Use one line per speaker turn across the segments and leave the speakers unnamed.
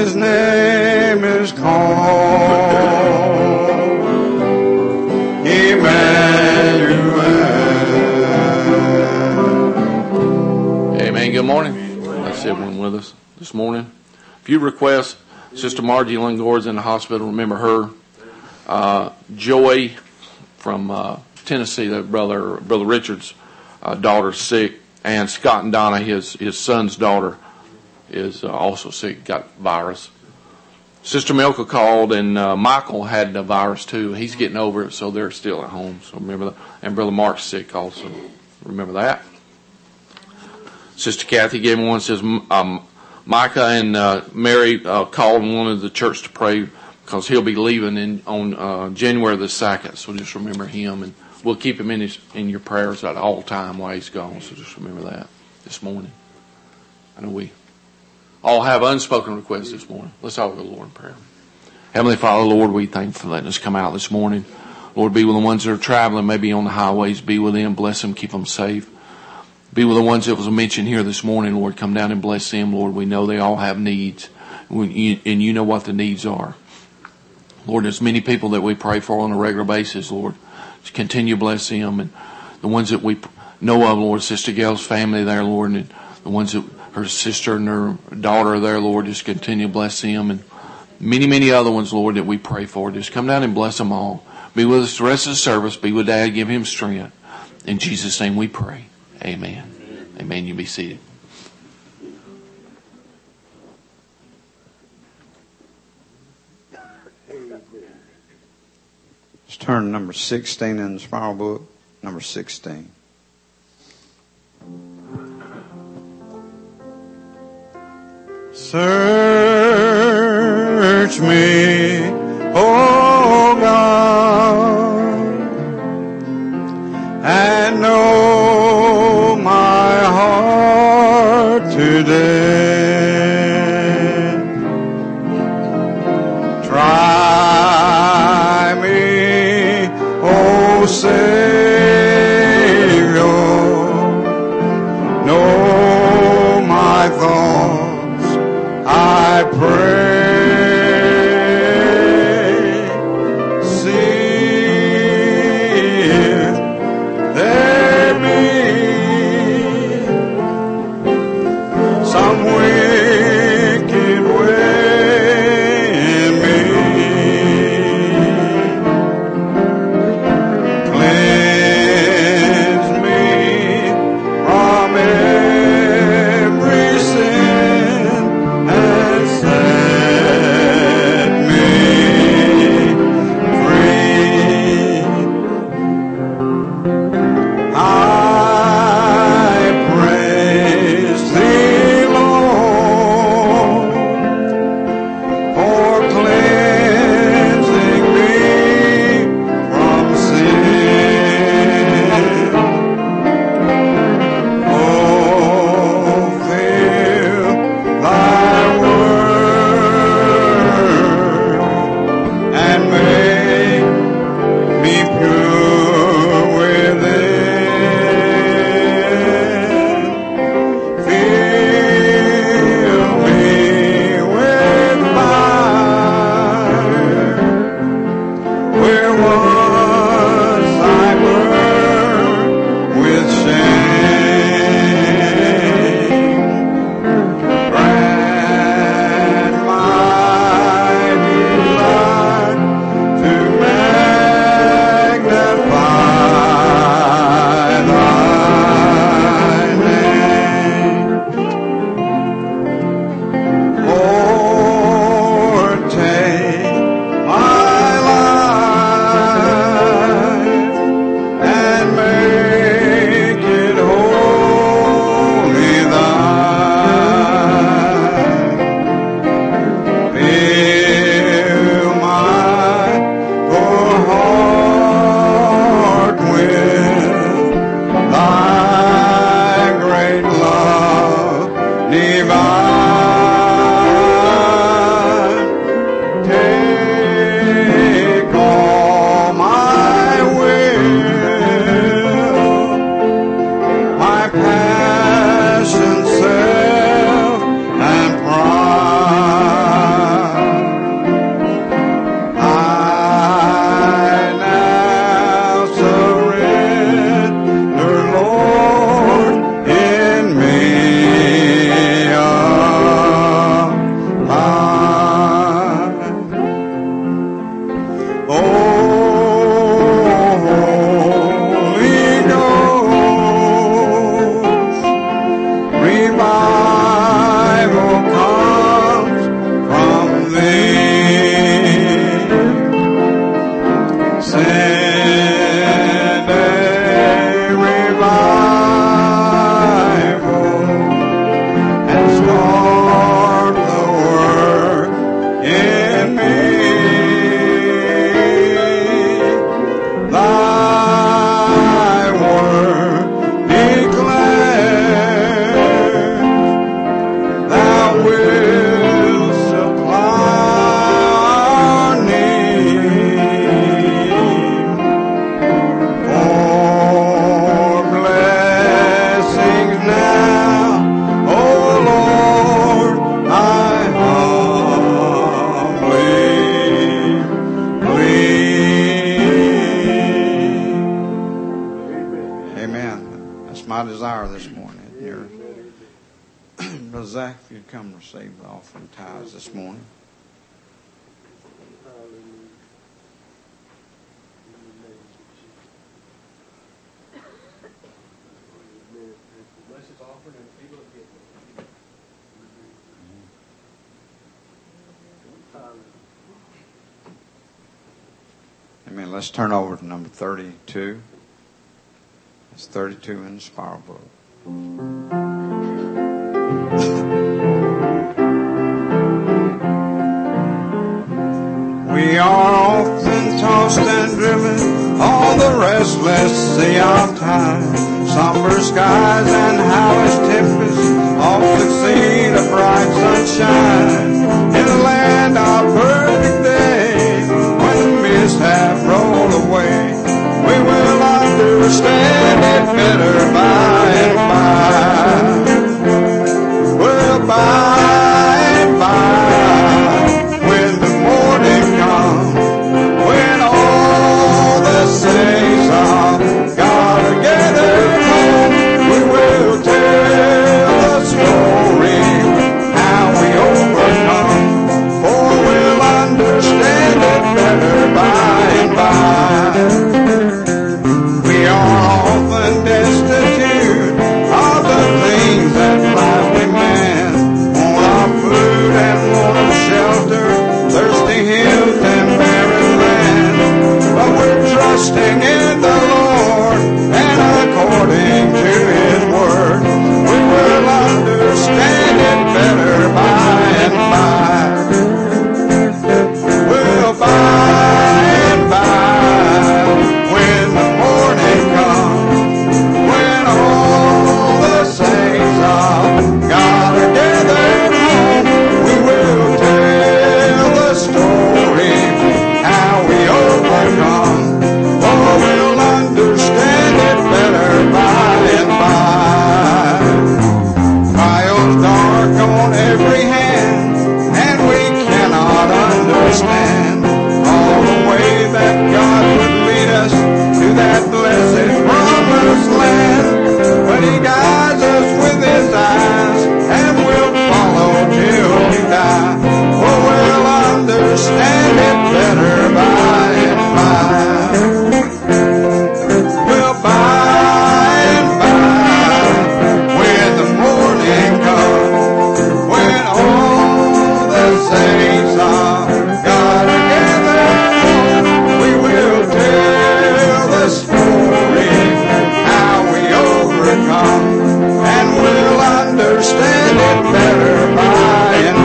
His name is called Emmanuel.
Amen. Good morning. Let's see everyone with us this morning. If you request Sister Margie Lingord's in the hospital, remember her. Joy from Tennessee, that brother Richard's daughter's sick, and Scott and Donna, his son's daughter, is also sick, got virus. Sister Milka called, and Michael had the virus too. He's getting over it, so they're still at home. So remember that. And Brother Mark's sick also. Remember that. Sister Kathy gave me one. Says Micah and Mary called and wanted the church to pray because he'll be leaving on January the 2nd. So just remember him, and we'll keep him in your prayers at all time while he's gone. So just remember that this morning. I know we all have unspoken requests this morning. Let's all go to the Lord in prayer. Heavenly Father, Lord, we thank you for letting us come out this morning. Lord, be with the ones that are traveling, maybe on the highways. Be with them, bless them, keep them safe. Be with the ones that was mentioned here this morning, Lord. Come down and bless them, Lord. We know they all have needs, and you know what the needs are. Lord, there's many people that we pray for on a regular basis, Lord. Just continue to bless them. And the ones that we know of, Lord, Sister Gail's family there, Lord, and the ones that her sister and her daughter are there, Lord, just continue to bless them. And many, many other ones, Lord, that we pray for. Just come down and bless them all. Be with us the rest of the service. Be with Dad. Give him strength. In Jesus' name we pray. Amen. Amen. You be seated.
Let's turn to number 16 in the spiral book. Number 16. Search me, O God, and know my heart today. Try me, O Savior, know my thoughts, I pray. See if there be some wicked way in me. Cleanse Zach, if you'd come receive the offering tithes this morning. Amen. Let's turn over to number 32. It's 32 in the spiral book. We are often tossed and driven on the restless sea of time. Somber skies and hellish tempests all succeed a bright sunshine. In a land of perfect day, when the mists have rolled away, we will understand it better by and by. Well, by and by, when the morning comes, when all the saints of God are gathered home, we will tell the story how we overcome, for we'll understand it better by and by. We are often destitute of the things that lively man want our food and want our shelter, thirsty hills and barren land. But we're trusting in the Lord, and according to His word, we will understand it better by and by. We'll by and by, when the morning comes, when all the saints of God are gathered home, we will tell the story how we overcome, for we'll understand it better by and by. Trials dark on every hand, and we cannot understand all the way that God would lead us to that blessed promised land. But He guides us with His eyes, and we'll follow till we die, for we'll understand it better by and by. We'll by and by, when the morning comes, when all the saints of God are gathered home, we will tell the story how we overcome, and we'll understand it better by and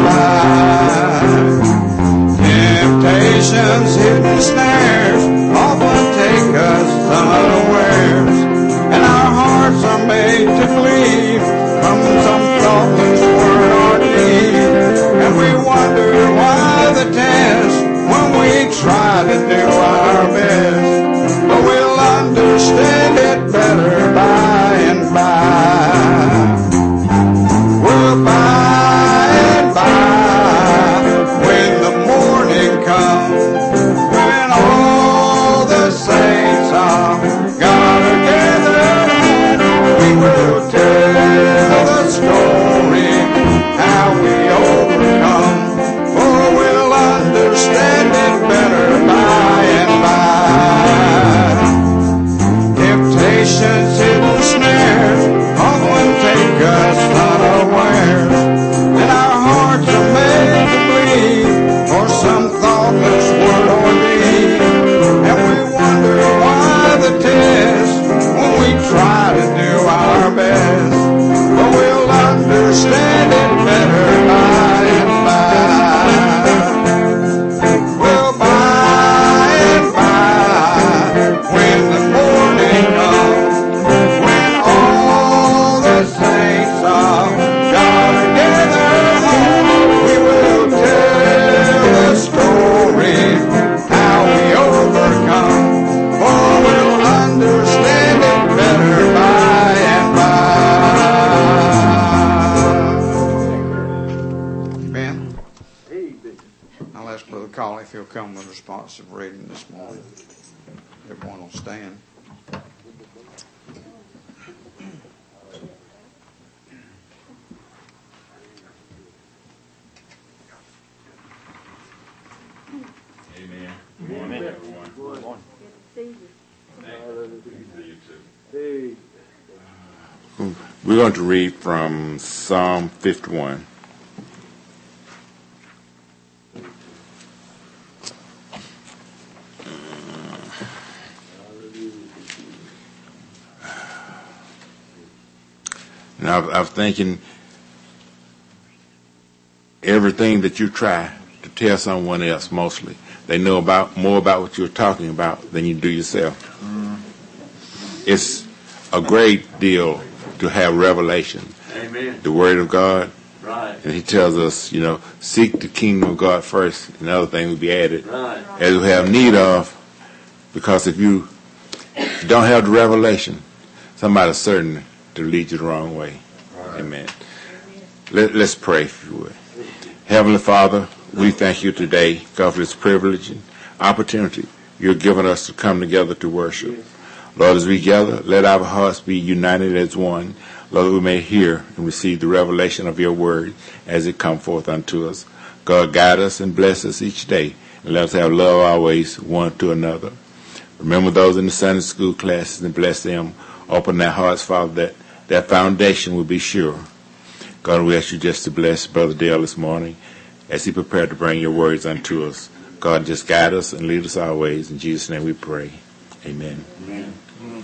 by. Temptations, hidden snares often take us unawares, and our hearts are made to believe from some thoughtless word or deed, and we wonder why the test when we try to do our best, but we'll understand it better by and by. We'll by and by, when the morning comes, when all the saints of God are gathered home, we will tell the story how we overcome, for we'll understand it better by and by. Temptations, hidden snares often take us unawares, and our hearts are made to bleed for some thoughtless word or deed, and we wonder why the test when we try to do our best, but we'll understand it better by and by. We'll by and by, when the morning comes, when all the saints of God are gathered home, we will tell the story how we overcome, for we'll understand it better by and by. Ben, I'll ask Brother Colley if he'll come with responsive reading this morning. Everyone will stand.
Amen. Good morning, everyone. Good morning.
We're going to read from Psalm 51. Now, I was thinking everything that you try to tell someone else, mostly, they know more about what you're talking about than you do yourself. It's a great deal to have revelation.
Amen.
The Word of God.
Right.
And He tells us, seek the kingdom of God first, and other things will be added
Right.
as we have need of. Because if you don't have the revelation, somebody's certain to lead you the wrong way. Right. Amen. Let's pray, if you would. Heavenly Father, we thank you today, God, for this privilege and opportunity you're giving us to come together to worship. Lord, as we gather, let our hearts be united as one. Lord, that we may hear and receive the revelation of your word as it come forth unto us. God, guide us and bless us each day, and let us have love always one to another. Remember those in the Sunday school classes and bless them. Open their hearts, Father, that their foundation will be sure. God, we ask you just to bless Brother Dale this morning as he prepared to bring your words unto us. God, just guide us and lead us always. In Jesus' name we pray. Amen.
Amen.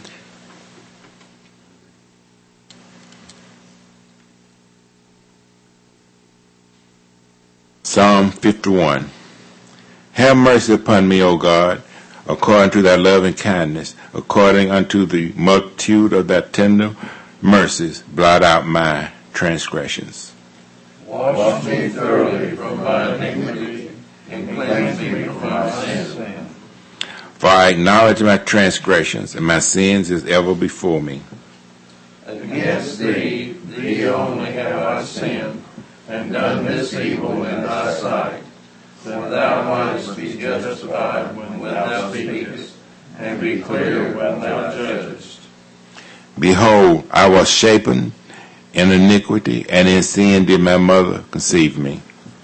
Psalm 51. Have mercy upon me, O God, according to thy loving kindness, according unto the multitude of thy tender mercies, blot out my transgressions.
Wash me thoroughly from my iniquity and cleanse me from my sin.
For I acknowledge my transgressions, and my sins is ever before me.
Against thee only have I sinned, and done this evil in thy sight, that thou mightest be justified when thou speakest, and be clear when thou judgest.
Behold, I was shapen in iniquity, and in sin did my mother conceive me.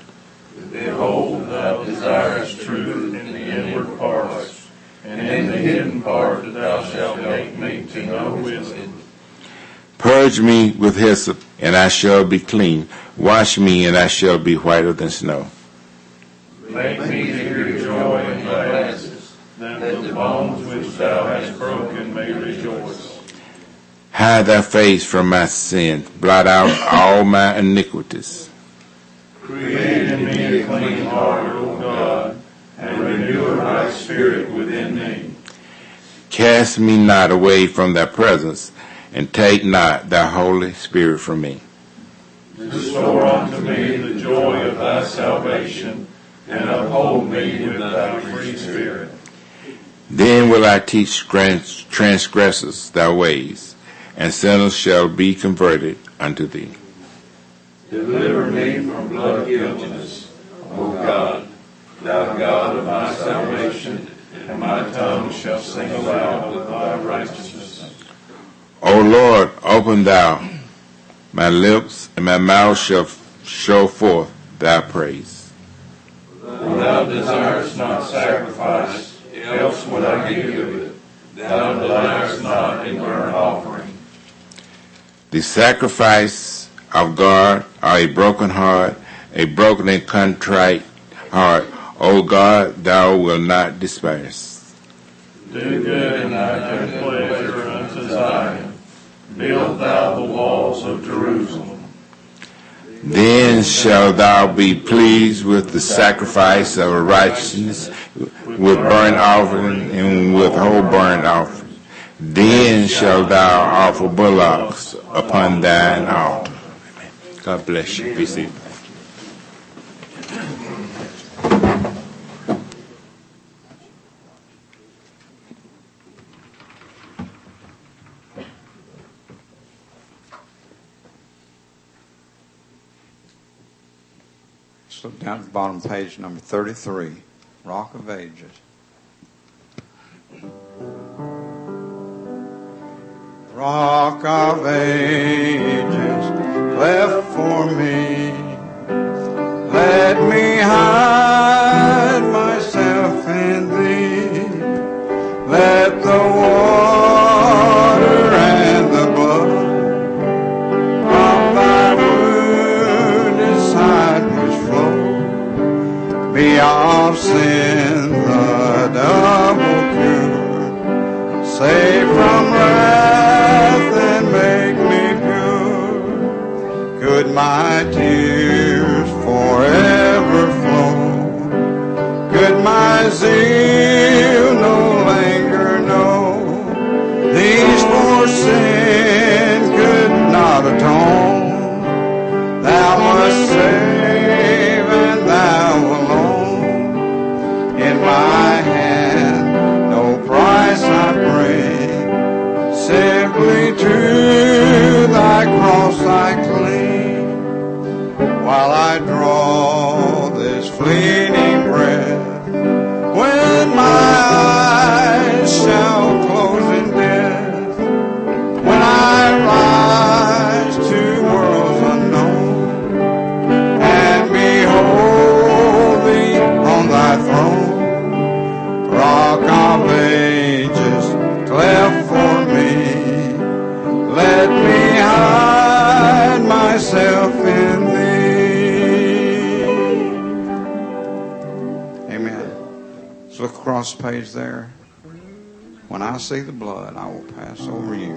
Behold, thou desirest truth in the inward parts, and in the hidden part thou shalt make me to know wisdom.
Purge me with hyssop, and I shall be clean. Wash me, and I shall be whiter than snow.
Make me to hear joy and gladness, that the bones which thou hast broken may rejoice.
Hide thy face from my sins. Blot out all my iniquities.
Create in me a clean heart, O God, and renew a right spirit within me.
Cast me not away from thy presence, and take not thy Holy Spirit from me.
Restore unto me the joy of thy salvation, and uphold me with thy free spirit.
Then will I teach transgressors thy ways, and sinners shall be converted unto thee.
Deliver me from blood guiltiness, O God, thou God of my salvation, and my tongue shall sing aloud of thy righteousness.
O Lord, open thou my lips, and my mouth shall show forth thy praise.
For thou desirest not sacrifice, else would I give it. Thou desirest not a burnt offering.
The sacrifice of God are a broken heart, a broken and contrite heart. O God, thou wilt not despise.
Do good in thy good pleasure unto Zion. Build thou the walls of Jerusalem.
Then shalt thou be pleased with the sacrifice of righteousness, with burnt offering and with whole burnt offering. Then shalt thou offer bullocks upon thine altar. Amen. God bless you. Be seated.
Look down at the bottom page, number 33, Rock of Ages. Rock of Ages, left for me, let me hide myself
be of sin the double cure, save from wrath and make me pure. Could my tears forever flow? Could my zeal no longer know? These for sin could not atone. Thou must save, and thou alone. In my hand no price I bring, simply to thy cross I cling. While I draw this fleeting breath, when my eyes shall close in death, when I rise to worlds unknown, and behold thee on thy throne, rock of ages, cleft for me, let me hide myself in thee. Amen. Let's look across the page there. When I see the blood, I will pass over you.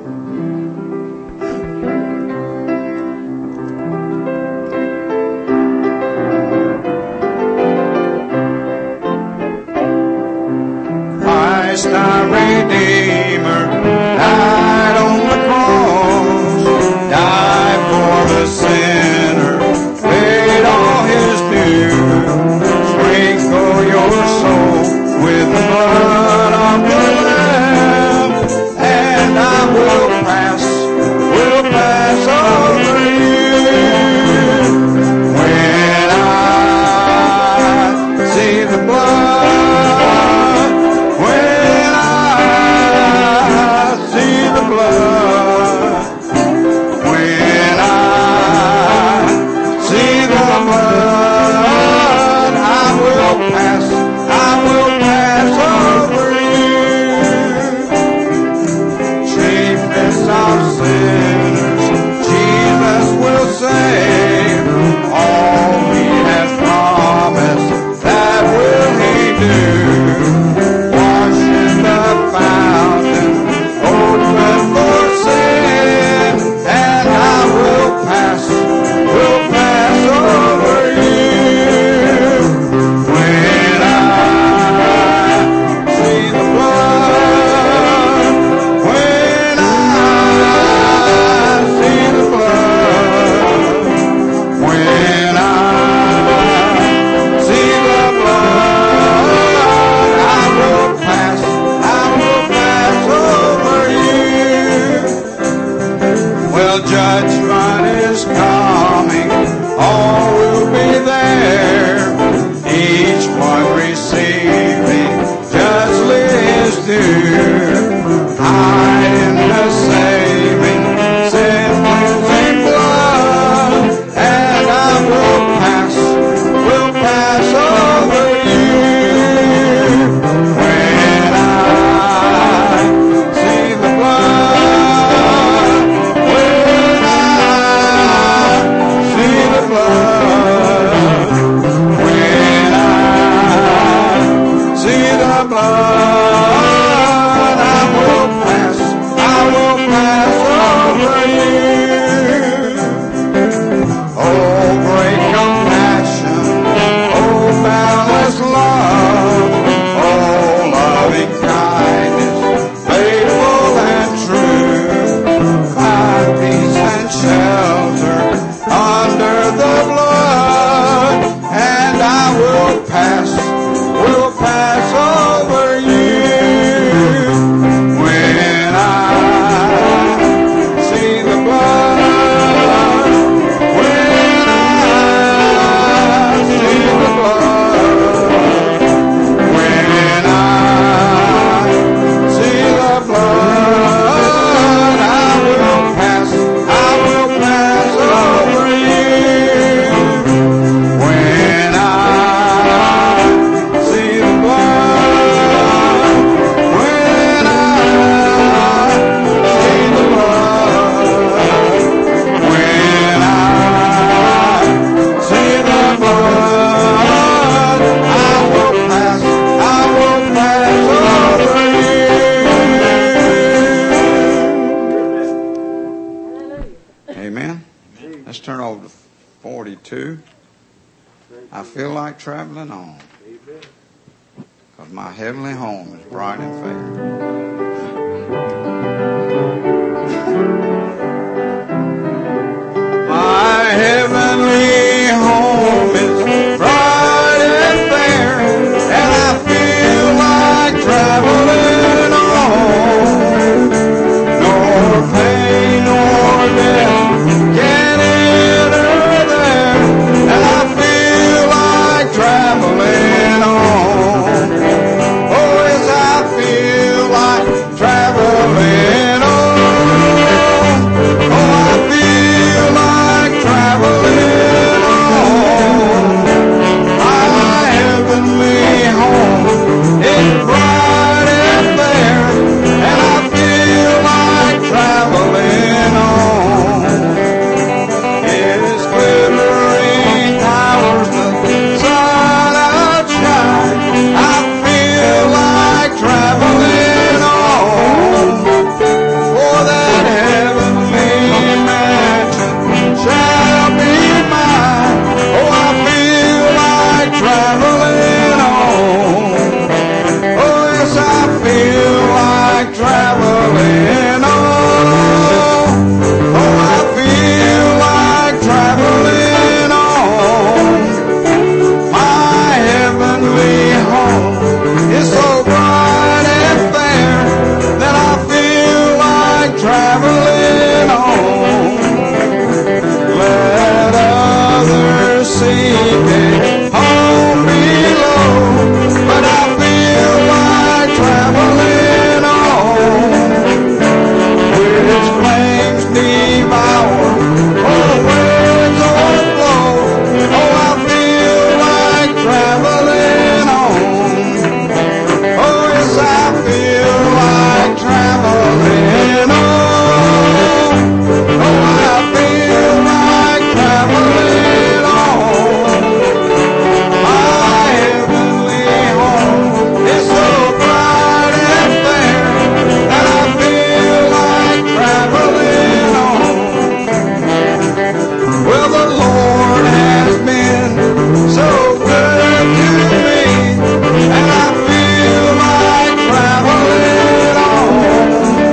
Christ our Redeemer died on the cross, died for the sinner, paid all his due. Sprinkle your soul with the blood of the Lamb, and I will pass over you. When I see the blood, when I see the blood, when I see the blood, I will pass over you.
like traveling on. Because my heavenly home is bright and fair.
My heavenly home is bright and fair, and I feel like traveling on. Nor pain nor death can enter there, and I feel like traveling on. Oh, yes, I feel like traveling on. Oh, I feel like traveling on. My heavenly home is bright and fair, and I feel like traveling on. Its glittering towers, the sun outshine. I feel like traveling on. For that heavenly mansion shall be mine. Oh, I feel like traveling on. Oh, yes, I feel like traveling on. Oh, I feel like traveling on. My heavenly home is so bright and fair that I feel like traveling on. Let others seek a home below, but I feel like traveling on. Which flames devour, or winds overflow. Oh, I feel like traveling on. Oh, yes, I feel like traveling on. Oh, I feel like traveling on. My heavenly home is so bright and fair that I feel like traveling on. Well, the Lord has been so good to me, and I feel like traveling on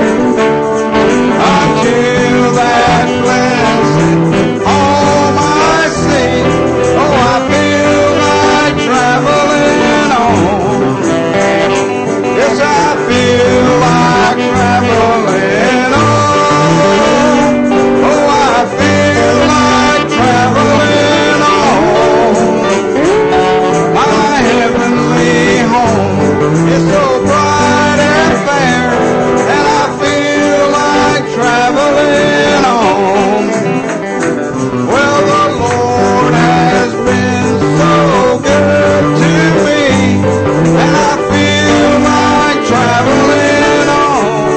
until that blessed home I see. Oh, I feel like traveling on. Yes, I feel like traveling on. Oh, I feel like traveling on. My heavenly home is so bright and fair, and I feel like traveling on. Well, the Lord has been so good to me, and I feel like traveling on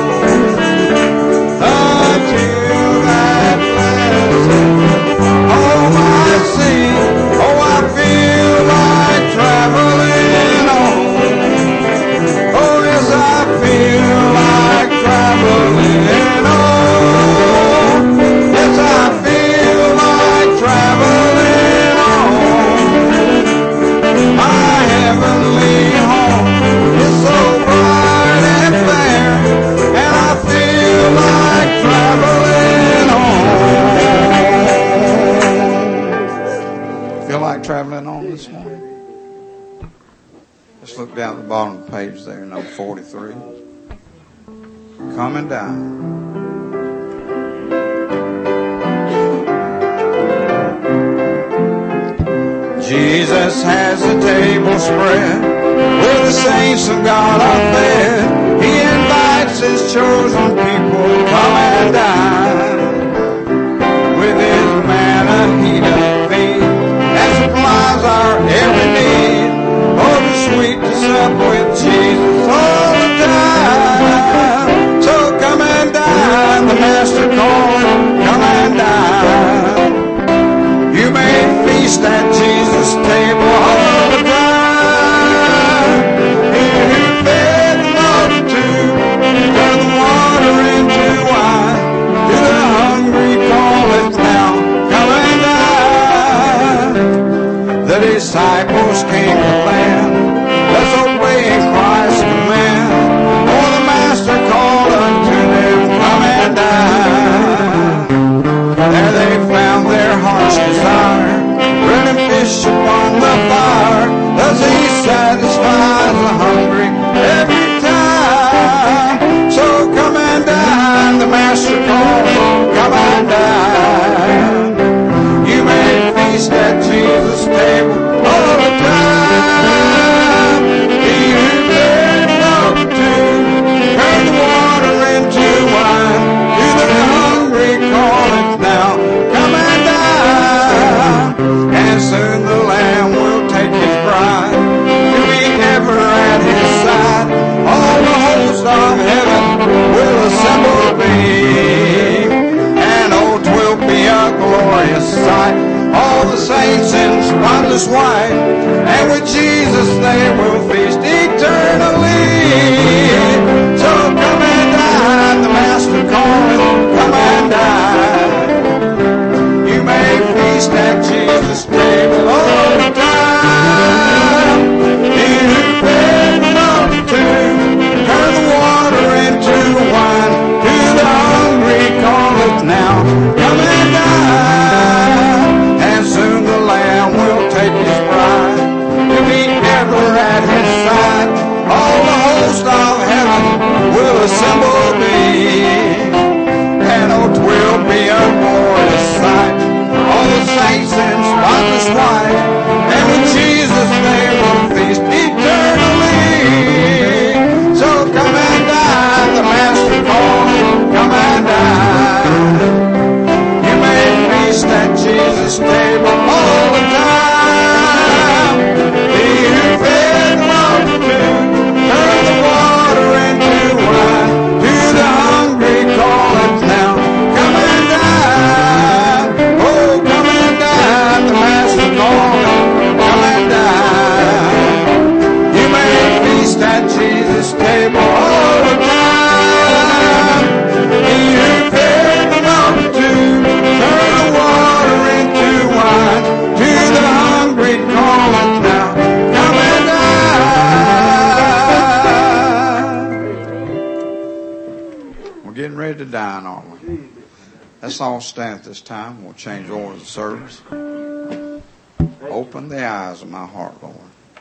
until that blessed home I see. Oh, I feel like traveling on. Oh, yes, I feel like traveling on. Yes, I feel like traveling on. My heavenly home is so bright and fair, and I feel like traveling on. Feel like traveling on this morning? Let's look down at the bottom of the page there, number 43. Coming down. Jesus has a table spread where the saints of God are fed. He invites his chosen people to come and dine. With his manna he doth feed and supplies our every need. Oh, the sweet to sup with Jesus all the time. So come and dine, the Master called, come and dine. You may feast at Jesus' table all the time. He who fed the multitude, turned the water they will feast eternally. So come and dine, the Master calleth, come and dine. You may feast at Jesus' table all the time. He who fed the multitude, turn the water into wine. To the hungry calleth now, come and dine. And soon the Lamb will take his bride to be ever at his side. All the host of heaven will assemble thee, and oh, 'twill be a glorious sight. All the saints in spotless white, and with Jesus they will feast eternally. So come and dine, the Master calls, come and dine. You may feast at Jesus' table all the time. He who fed the multitude, turn the water into wine. To the hungry calleth now, come and dine. Oh, come and dine, the Master calleth, come and dine. You may feast at Jesus' table all the time. He who fed the multitude, turn the water into wine. To the hungry calleth now, come and dine. We're getting ready to dine, aren't we? Let's all stand at this time. We'll change orders of service. Open the eyes of my heart, Lord.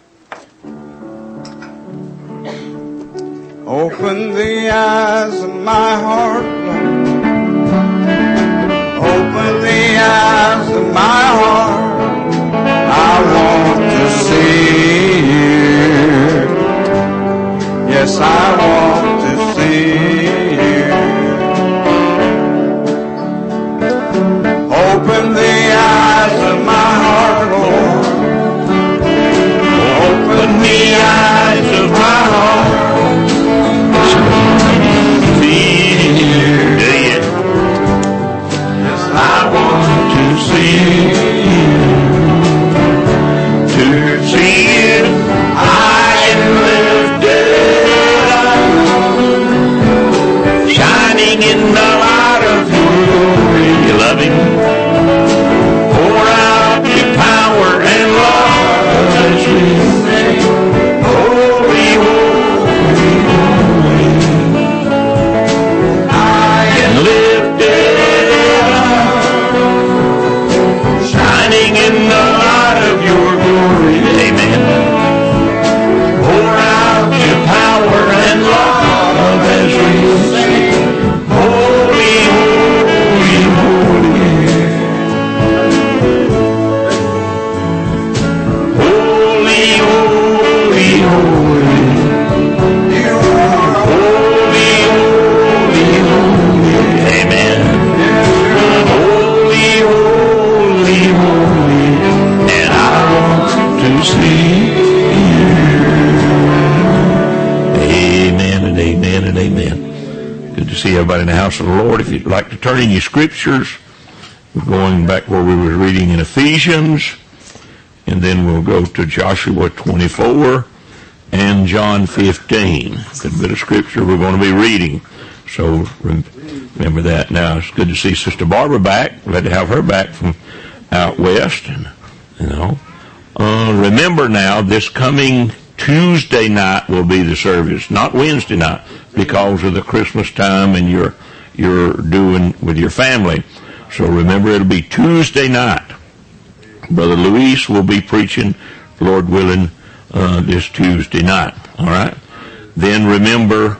Open the eyes of my heart, Lord. Open the eyes of my heart. I want to see you. Yes, I want to see you. Open the eyes of my heart, Lord. Open the eyes of my heart. I want to see you, to see you high and lifted up, shining in the light of your glory. You love him. Pour out your power and love as we sing, holy, holy, holy, high and lifted. In the light of your glory, amen. Pour out your power and love as we sing, holy, holy, holy. Holy, holy, holy. You are holy, holy, holy. Amen. Holy, holy, holy. To see you. Amen and amen and amen. Good to see everybody in the house of the Lord. If you'd like to turn in your scriptures, we're going back where we were reading in Ephesians, and then we'll go to Joshua 24 and John 15. Good bit of scripture we're going to be reading. So remember that. Now, it's good to see Sister Barbara back. Glad to have her back from out west, and you know. Remember now, this coming Tuesday night will be the service, not Wednesday night, because of the Christmas time and you're doing with your family. So remember, it'll be Tuesday night. Brother Luis will be preaching, Lord willing, this Tuesday night. All right. Then remember,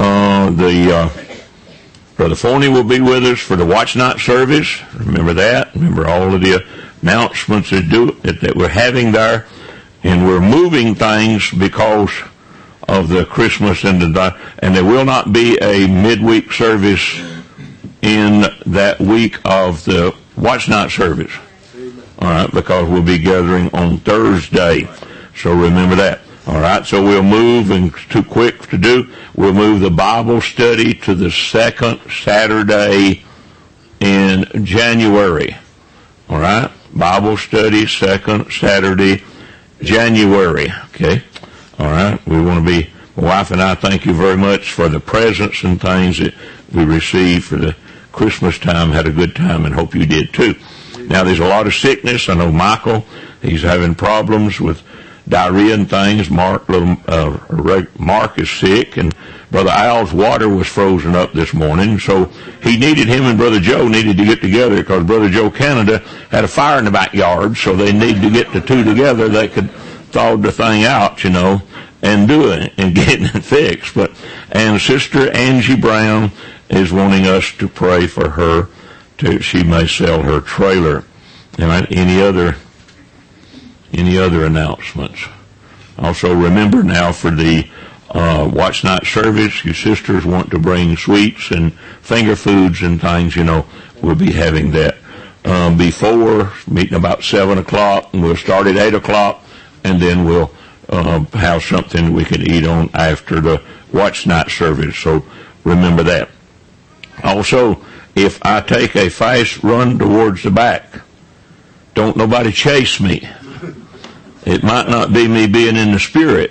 Brother Forney will be with us for the watch night service. Remember that. Remember all of the announcements that we're having there, and we're moving things because of the Christmas and there will not be a midweek service in that week of the watch night service. All right, because we'll be gathering on Thursday. So remember that. All right, so we'll move, and it's too quick to do. We'll move the Bible study to the second Saturday in January. All right, Bible study second Saturday
January. Okay. All right. We want to be, my wife and I thank you very much for the presents and things that we received for the Christmas time. Had a good time and hope you did too. Now there's a lot of sickness. I know Michael, he's having problems with diarrhea and things. Mark is sick, and Brother Al's water was frozen up this morning, so him and Brother Joe needed to get together because Brother Joe Canada had a fire in the backyard, so they need to get the two together. They could thaw the thing out, and do it and get it fixed. And Sister Angie Brown is wanting us to pray for her she may sell her trailer. Any other announcements? Also, remember now for the watch night service, your sisters want to bring sweets and finger foods and things. We'll be having that before meeting about 7 o'clock, and we'll start at 8 o'clock, and then we'll have something we can eat on after the watch night service. So remember that. Also, if I take a fast run towards the back, don't nobody chase me. It might not be me being in the spirit.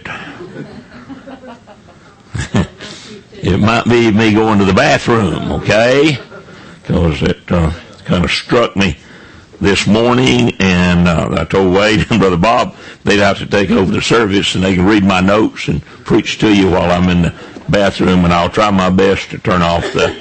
It might be me going to the bathroom, okay? Because it kind of struck me this morning, and I told Wade and Brother Bob they'd have to take over the service, and they can read my notes and preach to you while I'm in the bathroom, and I'll try my best to turn off the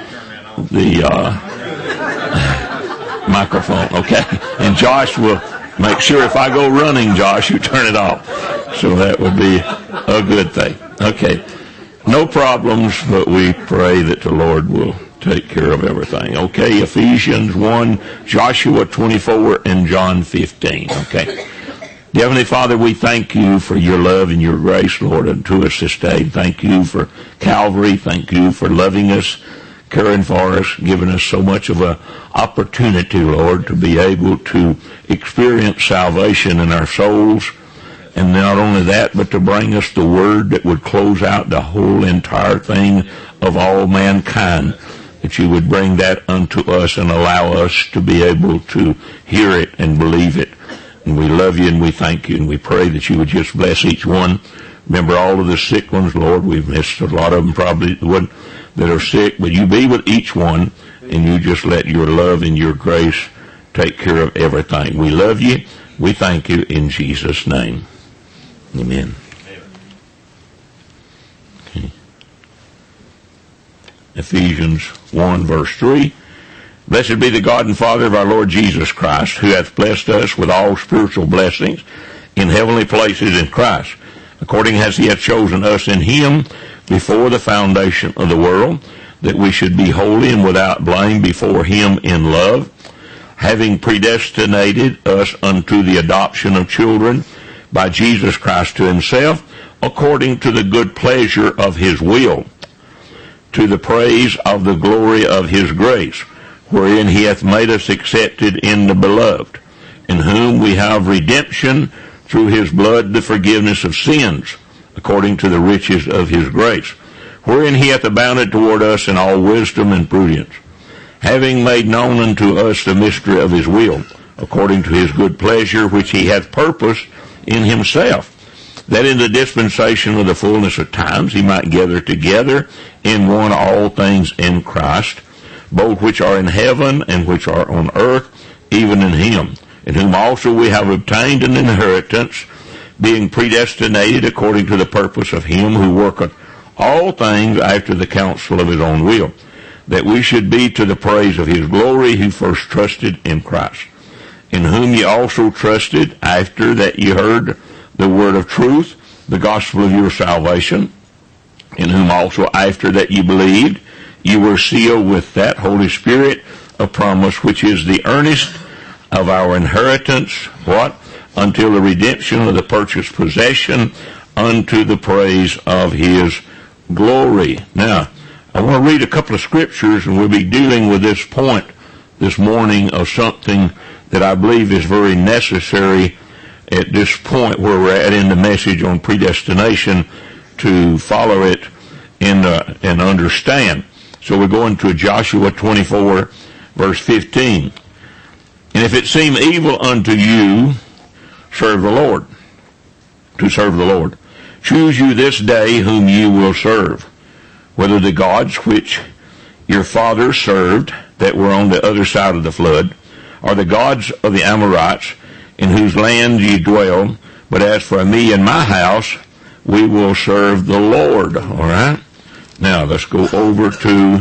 microphone, okay? And Josh will make sure if I go running, Josh, you turn it off. So that would be a good thing. Okay. No problems, but we pray that the Lord will take care of everything. Okay, Ephesians 1, Joshua 24, and John 15. Okay. Dear Heavenly Father, we thank you for your love and your grace, Lord, unto us this day. Thank you for Calvary. Thank you for loving us, caring for us, giving us so much of an opportunity, Lord, to be able to experience salvation in our souls. And not only that, but to bring us the word that would close out the whole entire thing of all mankind, that you would bring that unto us and allow us to be able to hear it and believe it. And we love you and we thank you, and we pray that you would just bless each one. Remember all of the sick ones, Lord. We've missed a lot of them probably that are sick, but you be with each one, and you just let your love and your grace take care of everything. We love you. We thank you in Jesus' name. Amen. Okay. Ephesians 1 verse 3. Blessed be the God and Father of our Lord Jesus Christ, who hath blessed us with all spiritual blessings in heavenly places in Christ, according as he hath chosen us in him before the foundation of the world, that we should be holy and without blame before him in love, having predestinated us unto the adoption of children by Jesus Christ to himself, according to the good pleasure of his will, to the praise of the glory of his grace, wherein he hath made us accepted in the beloved, in whom we have redemption through his blood, the forgiveness of sins, according to the riches of his grace, wherein he hath abounded toward us in all wisdom and prudence, having made known unto us the mystery of his will, according to his good pleasure, which he hath purposed in himself, that in the dispensation of the fullness of times he might gather together in one all things in Christ, both which are in heaven and which are on earth, even in him, in whom also we have obtained an inheritance, being predestinated according to the purpose of him who worketh all things after the counsel of his own will, that we should be to the praise of his glory, who first trusted in Christ, in whom ye also trusted, after that ye heard the word of truth, the gospel of your salvation, in whom also after that ye believed, ye were sealed with that Holy Spirit of promise, which is the earnest of our inheritance, until the redemption of the purchased possession, unto the praise of his glory. Now, I want to read a couple of scriptures, and we'll be dealing with this point this morning of something that I believe is very necessary at this point where we're at in the message on predestination, to follow it and understand. So we're going to Joshua 24, verse 15. And if it seem evil unto you, serve the Lord. to serve the Lord. Choose you this day whom you will serve, whether the gods which your fathers served that were on the other side of the flood, or the gods of the Amorites in whose land ye dwell. But as for me and my house, we will serve the Lord. All right? Now, let's go over to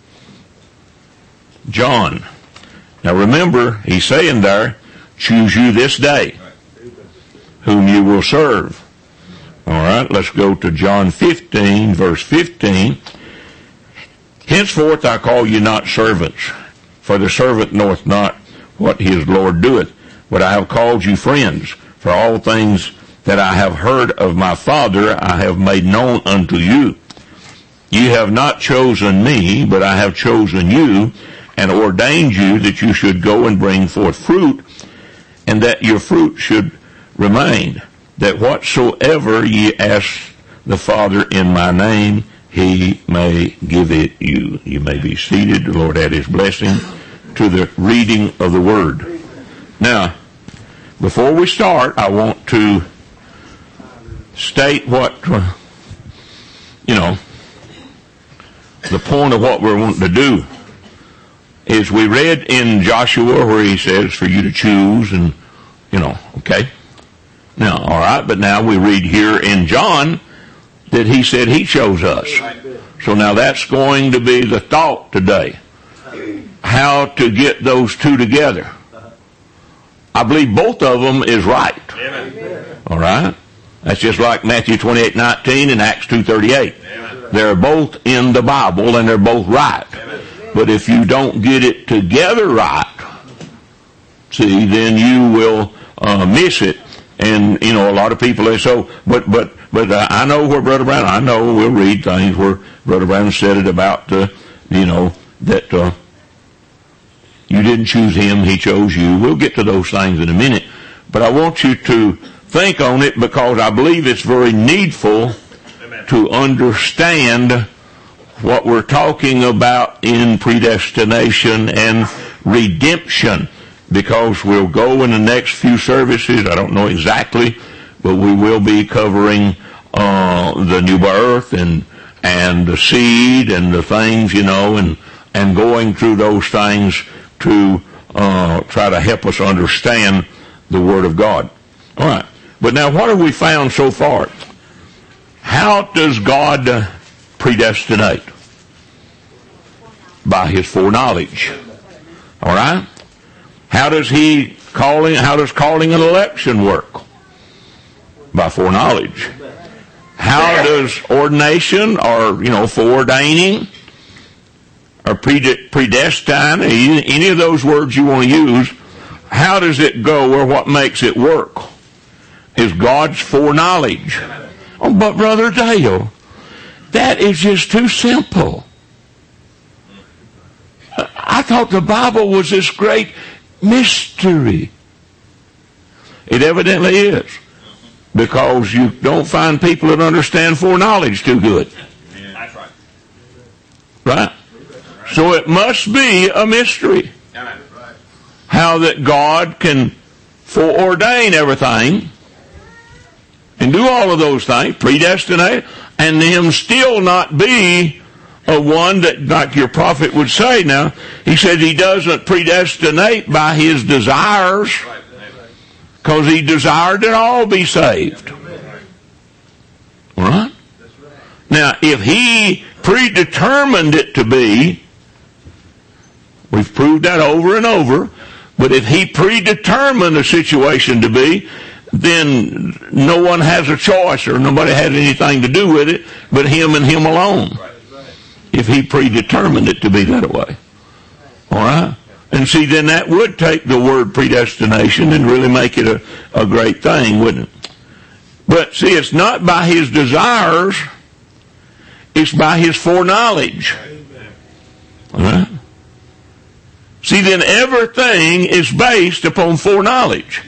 John. Now, remember, he's saying there, choose you this day whom you will serve. All right, let's go to John 15, verse 15. Henceforth I call you not servants, for the servant knoweth not what his Lord doeth, but I have called you friends, for all things that I have heard of my Father I have made known unto you. You have not chosen me, but I have chosen you, and ordained you that you should go and bring forth fruit, and that your fruit should remain, that whatsoever ye ask the Father in my name, he may give it you. You may be seated. The Lord add his blessing to the reading of the word. Now, before we start, I want to state what, the point of what we're wanting to do is we read in Joshua where he says for you to choose and, okay. Now, all right, but now we read here in John that he said he chose us. So now that's going to be the thought today. How to get those two together. I believe both of them is right. All right? That's just like Matthew 28:19 and Acts 2:38. They're both in the Bible and they're both right. But if you don't get it together right, see, then you will miss it. And, a lot of people, they so, but I know where Brother Brown, I know we'll read things where Brother Brown said it about, that you didn't choose him, he chose you. We'll get to those things in a minute. But I want you to think on it because I believe it's very needful to understand what we're talking about in predestination and redemption. Because we'll go in the next few services, I don't know exactly, but we will be covering the new birth and the seed and the things, and going through those things to try to help us understand the Word of God. All right. But now what have we found so far? How does God predestinate? By his foreknowledge. All right? How does calling an election work? By foreknowledge. How does ordination or, foreordaining or predestine, any of those words you want to use, how does it go or what makes it work? Is God's foreknowledge. Oh, but Brother Dale, that is just too simple. I thought the Bible was this great mystery. It evidently is. Because you don't find people that understand foreknowledge too good.
That's right.
Right? So it must be a mystery. How that God can foreordain everything and do all of those things, predestinate, and him still not be a one that, like your prophet would say now, he said he doesn't predestinate by his desires because he desired that all be saved. All right? Now, if he predetermined it to be, we've proved that over and over, but if he predetermined a situation to be, then no one has a choice or nobody has anything to do with it but him and him alone. If he predetermined it to be that way. All right? And see, then that would take the word predestination and really make it a great thing, wouldn't it? But see, it's not by his desires, it's by his foreknowledge. All right? See, then everything is based upon foreknowledge.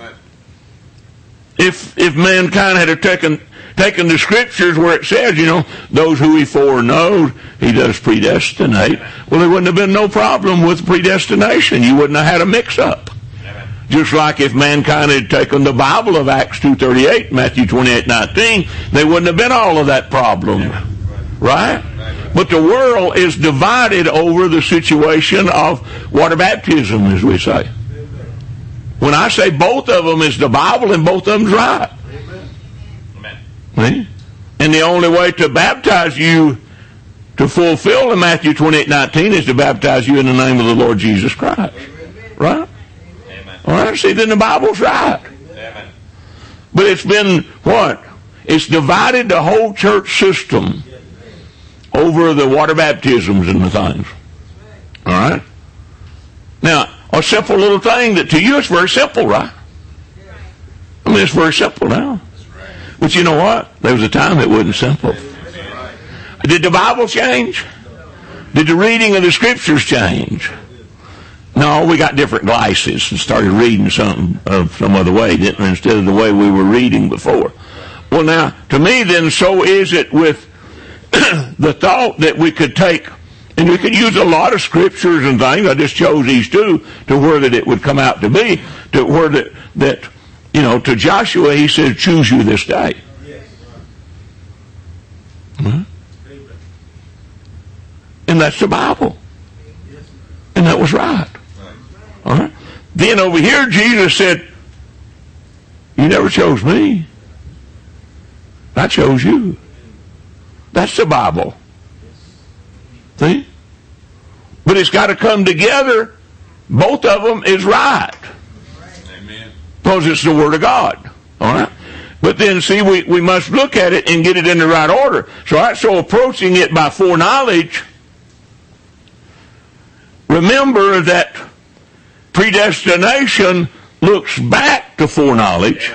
If mankind had taken the scriptures where it says, those who he foreknows, he does predestinate, well, there wouldn't have been no problem with predestination. You wouldn't have had a mix-up. Just like if mankind had taken the Bible of Acts 2:38, Matthew 28:19, there wouldn't have been all of that problem. Right? But the world is divided over the situation of water baptism, as we say. When I say both of them is the Bible and both of them's right. See? And the only way to baptize you to fulfill the Matthew 28:19 is to baptize you in the name of the Lord Jesus Christ. Right? All right, see, then the Bible's right. Amen. But it's been what? It's divided the whole church system over the water baptisms and the things. All right? Now, a simple little thing that to you is very simple, right? I mean, it's very simple now. But you know what? There was a time it wasn't simple. Did the Bible change? Did the reading of the Scriptures change? No, we got different glasses and started reading something some other way, didn't we, instead of the way we were reading before. Well, now, to me, then, so is it with the thought that we could take, and we could use a lot of scriptures and things. I just chose these two to where that it would come out to be, to where that you know, to Joshua, he said, choose you this day. Hmm? And that's the Bible. And that was right. All right. Then over here, Jesus said, you never chose me. I chose you. That's the Bible. See? But it's got to come together. Both of them is right. Amen. Because it's the Word of God. All right? But then, see, we must look at it and get it in the right order. So approaching it by foreknowledge, remember that predestination looks back to foreknowledge.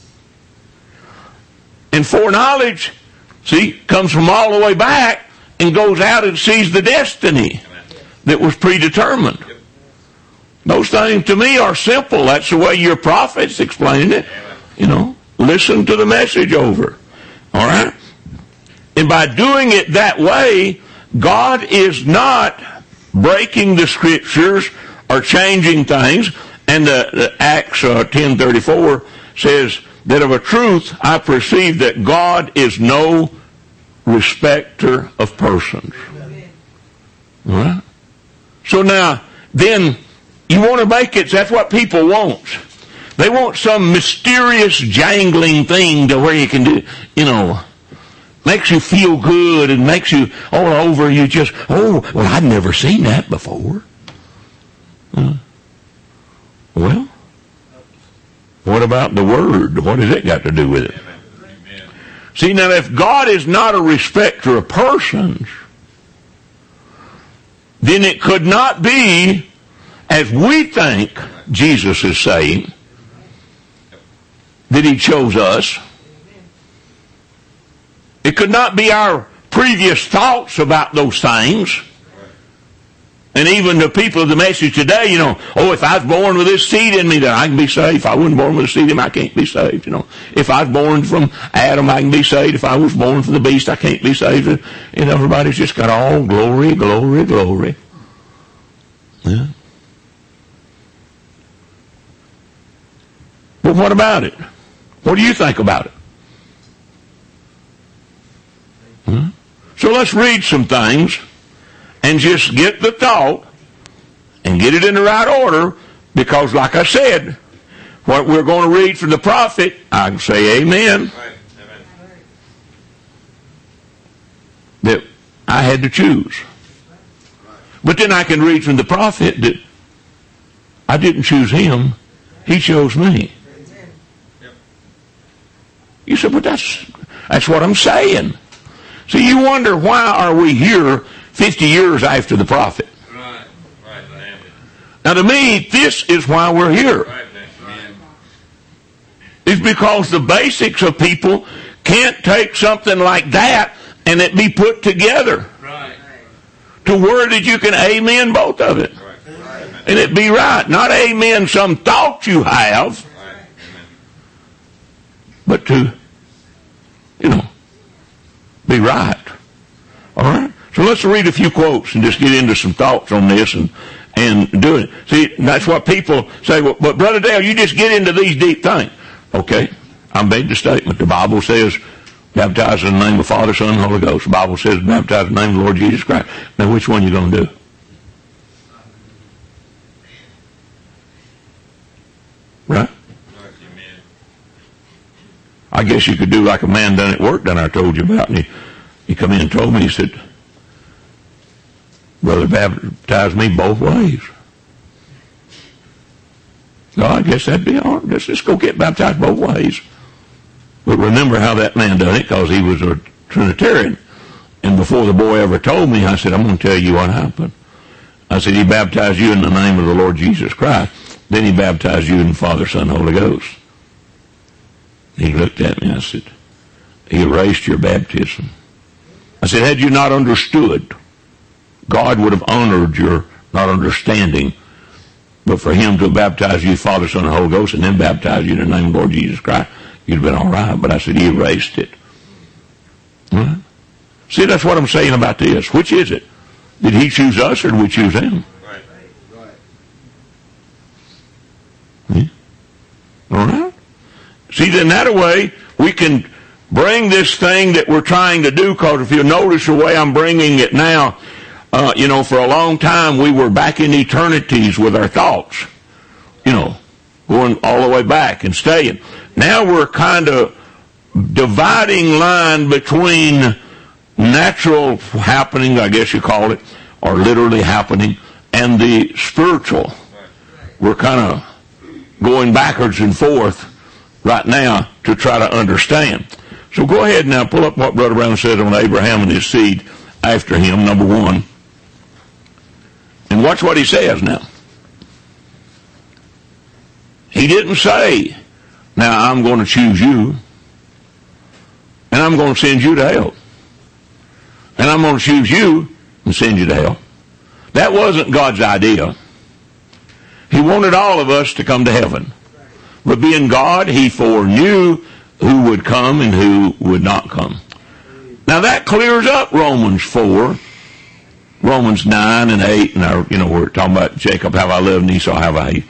And foreknowledge, see, comes from all the way back and goes out and sees the destiny that was predetermined. Those things to me are simple. That's the way your prophets explained it. You know, listen to the message over. All right? And by doing it that way, God is not breaking the Scriptures or changing things. And the Acts 10:34 says that of a truth I perceive that God is no respecter of persons. All right? So now, then, you want to make it, that's what people want. They want some mysterious jangling thing to where you can do, you know, makes you feel good and makes you all over, you just, oh, well, I'd never seen that before. Well, what about the Word? What has it got to do with it? Amen. See, now if God is not a respecter of persons, then it could not be, as we think Jesus is saying, that He chose us. It could not be our previous thoughts about those things. And even the people of the message today, you know, oh, if I was born with this seed in me, then I can be saved. If I wasn't born with a seed in me, I can't be saved. You know, if I was born from Adam, I can be saved. If I was born from the beast, I can't be saved. And everybody's just got all glory, glory, glory. Yeah. But what about it? What do you think about it? So let's read some things and just get the thought and get it in the right order, because like I said, what we're going to read from the prophet, I can say amen. Right. Amen. That I had to choose. But then I can read from the prophet that I didn't choose him, he chose me. You said, but that's what I'm saying. So you wonder, why are we here 50 years after the prophet? Right. Now to me, this is why we're here. Right. It's because the basics of people can't take something like that and it be put together. Right. To where that you can amen both of it. Right. And it be right. Not amen some thought you have. Right. But to, you know, be right. All right? So let's read a few quotes and just get into some thoughts on this. and doing it. See, that's what people say, well, but Brother Dale, you just get into these deep things. Okay, I made the statement. The Bible says, baptize in the name of the Father, Son, and Holy Ghost. The Bible says, baptize in the name of the Lord Jesus Christ. Now, which one are you going to do? Right? I guess you could do like a man done at work that I told you about. And he come in and told me, he said, Brother, baptize me both ways. So I guess that'd be all right. Just go get baptized both ways. But remember how that man done it, because he was a Trinitarian. And before the boy ever told me, I said, I'm going to tell you what happened. I said, he baptized you in the name of the Lord Jesus Christ. Then he baptized you in the Father, Son, Holy Ghost. He looked at me, I said, he erased your baptism. I said, had you not understood, God would have honored your not understanding. But for him to baptize you, Father, Son, and Holy Ghost, and then baptize you in the name of the Lord Jesus Christ, you'd have been all right. But I said, he erased it. Right? See, that's what I'm saying about this. Which is it? Did he choose us, or did we choose him?
Right.
Yeah. All right? See, then that way, we can bring this thing that we're trying to do, because if you notice the way I'm bringing it now, for a long time we were back in eternities with our thoughts, going all the way back and staying. Now we're kind of dividing line between natural happening, I guess you call it, or literally happening, and the spiritual. We're kind of going backwards and forth right now to try to understand. So go ahead now, pull up what Brother Brown said on Abraham and his seed after him, number 1. And watch what he says now. He didn't say, now I'm going to choose you, and I'm going to send you to hell, and I'm going to choose you and send you to hell. That wasn't God's idea. He wanted all of us to come to heaven. But being God, he foreknew who would come and who would not come. Now that clears up Romans 4, Romans 9 and 8, and we're talking about Jacob have I loved and Esau have I hated.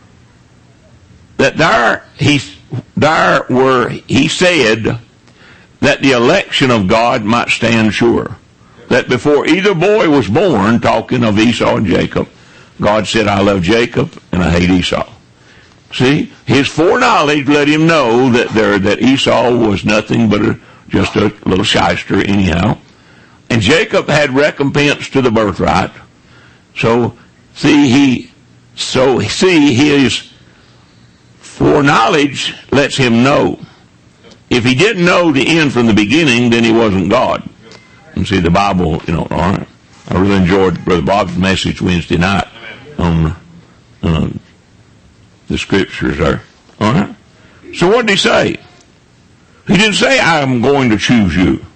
That where he said that the election of God might stand sure. That before either boy was born, talking of Esau and Jacob, God said, I love Jacob and I hate Esau. See, his foreknowledge let him know that Esau was nothing but just a little shyster anyhow. And Jacob had recompense to the birthright. So, his foreknowledge lets him know. If he didn't know the end from the beginning, then he wasn't God. And see, the Bible, all right. I really enjoyed Brother Bob's message Wednesday night on the scriptures there. All right. So what did he say? He didn't say, I'm going to choose you.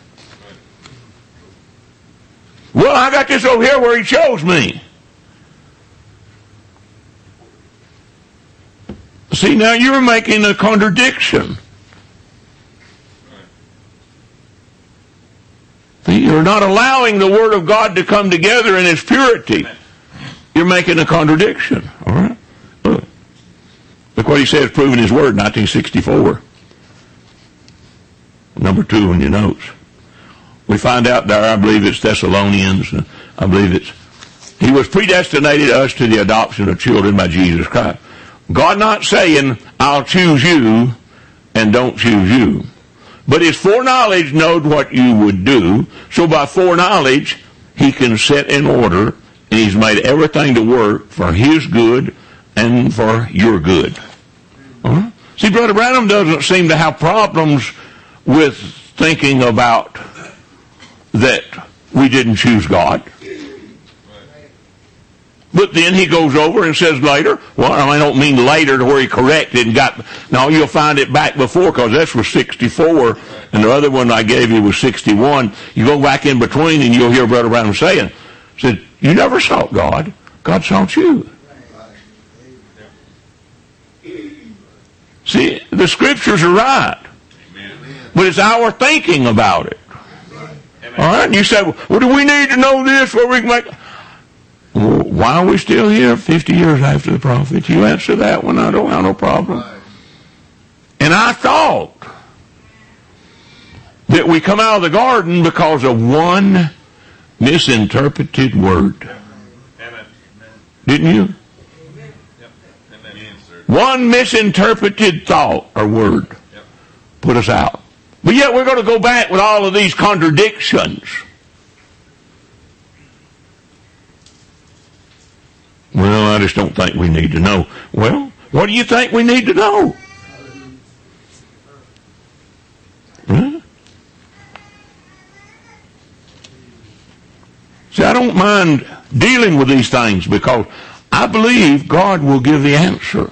Well, I got this over here where he chose me. See, now you're making a contradiction. See, you're not allowing the Word of God to come together in its purity. You're making a contradiction. All right? Look what he says, proving his word, 1964. Number 2 in your notes. We find out there, I believe it's Thessalonians, I believe he was predestinated us to the adoption of children by Jesus Christ. God not saying, I'll choose you and don't choose you. But his foreknowledge knowed what you would do, so by foreknowledge, he can set in order, and he's made everything to work for his good and for your good. Uh-huh. See, Brother Branham doesn't seem to have problems with thinking about that we didn't choose God. But then he goes over and says later, well, I don't mean later to where he corrected and no, you'll find it back before, because this was 64, and the other one I gave you was 61. You go back in between and you'll hear Brother Branham saying, said, you never sought God. God sought you. See, the scriptures are right. But it's our thinking about it. All right? And you say, well, do we need to know this where we can make... Well, why are we still here 50 years after the prophet? You answer that one, I don't have no problem. And I thought that we come out of the garden because of one misinterpreted word.
Amen.
Didn't you?
Yep. Amen.
One misinterpreted thought or word put us out. But yet we're going to go back with all of these contradictions. Well, I just don't think we need to know. Well, what do you think we need to know? Huh? See, I don't mind dealing with these things because I believe God will give the answer.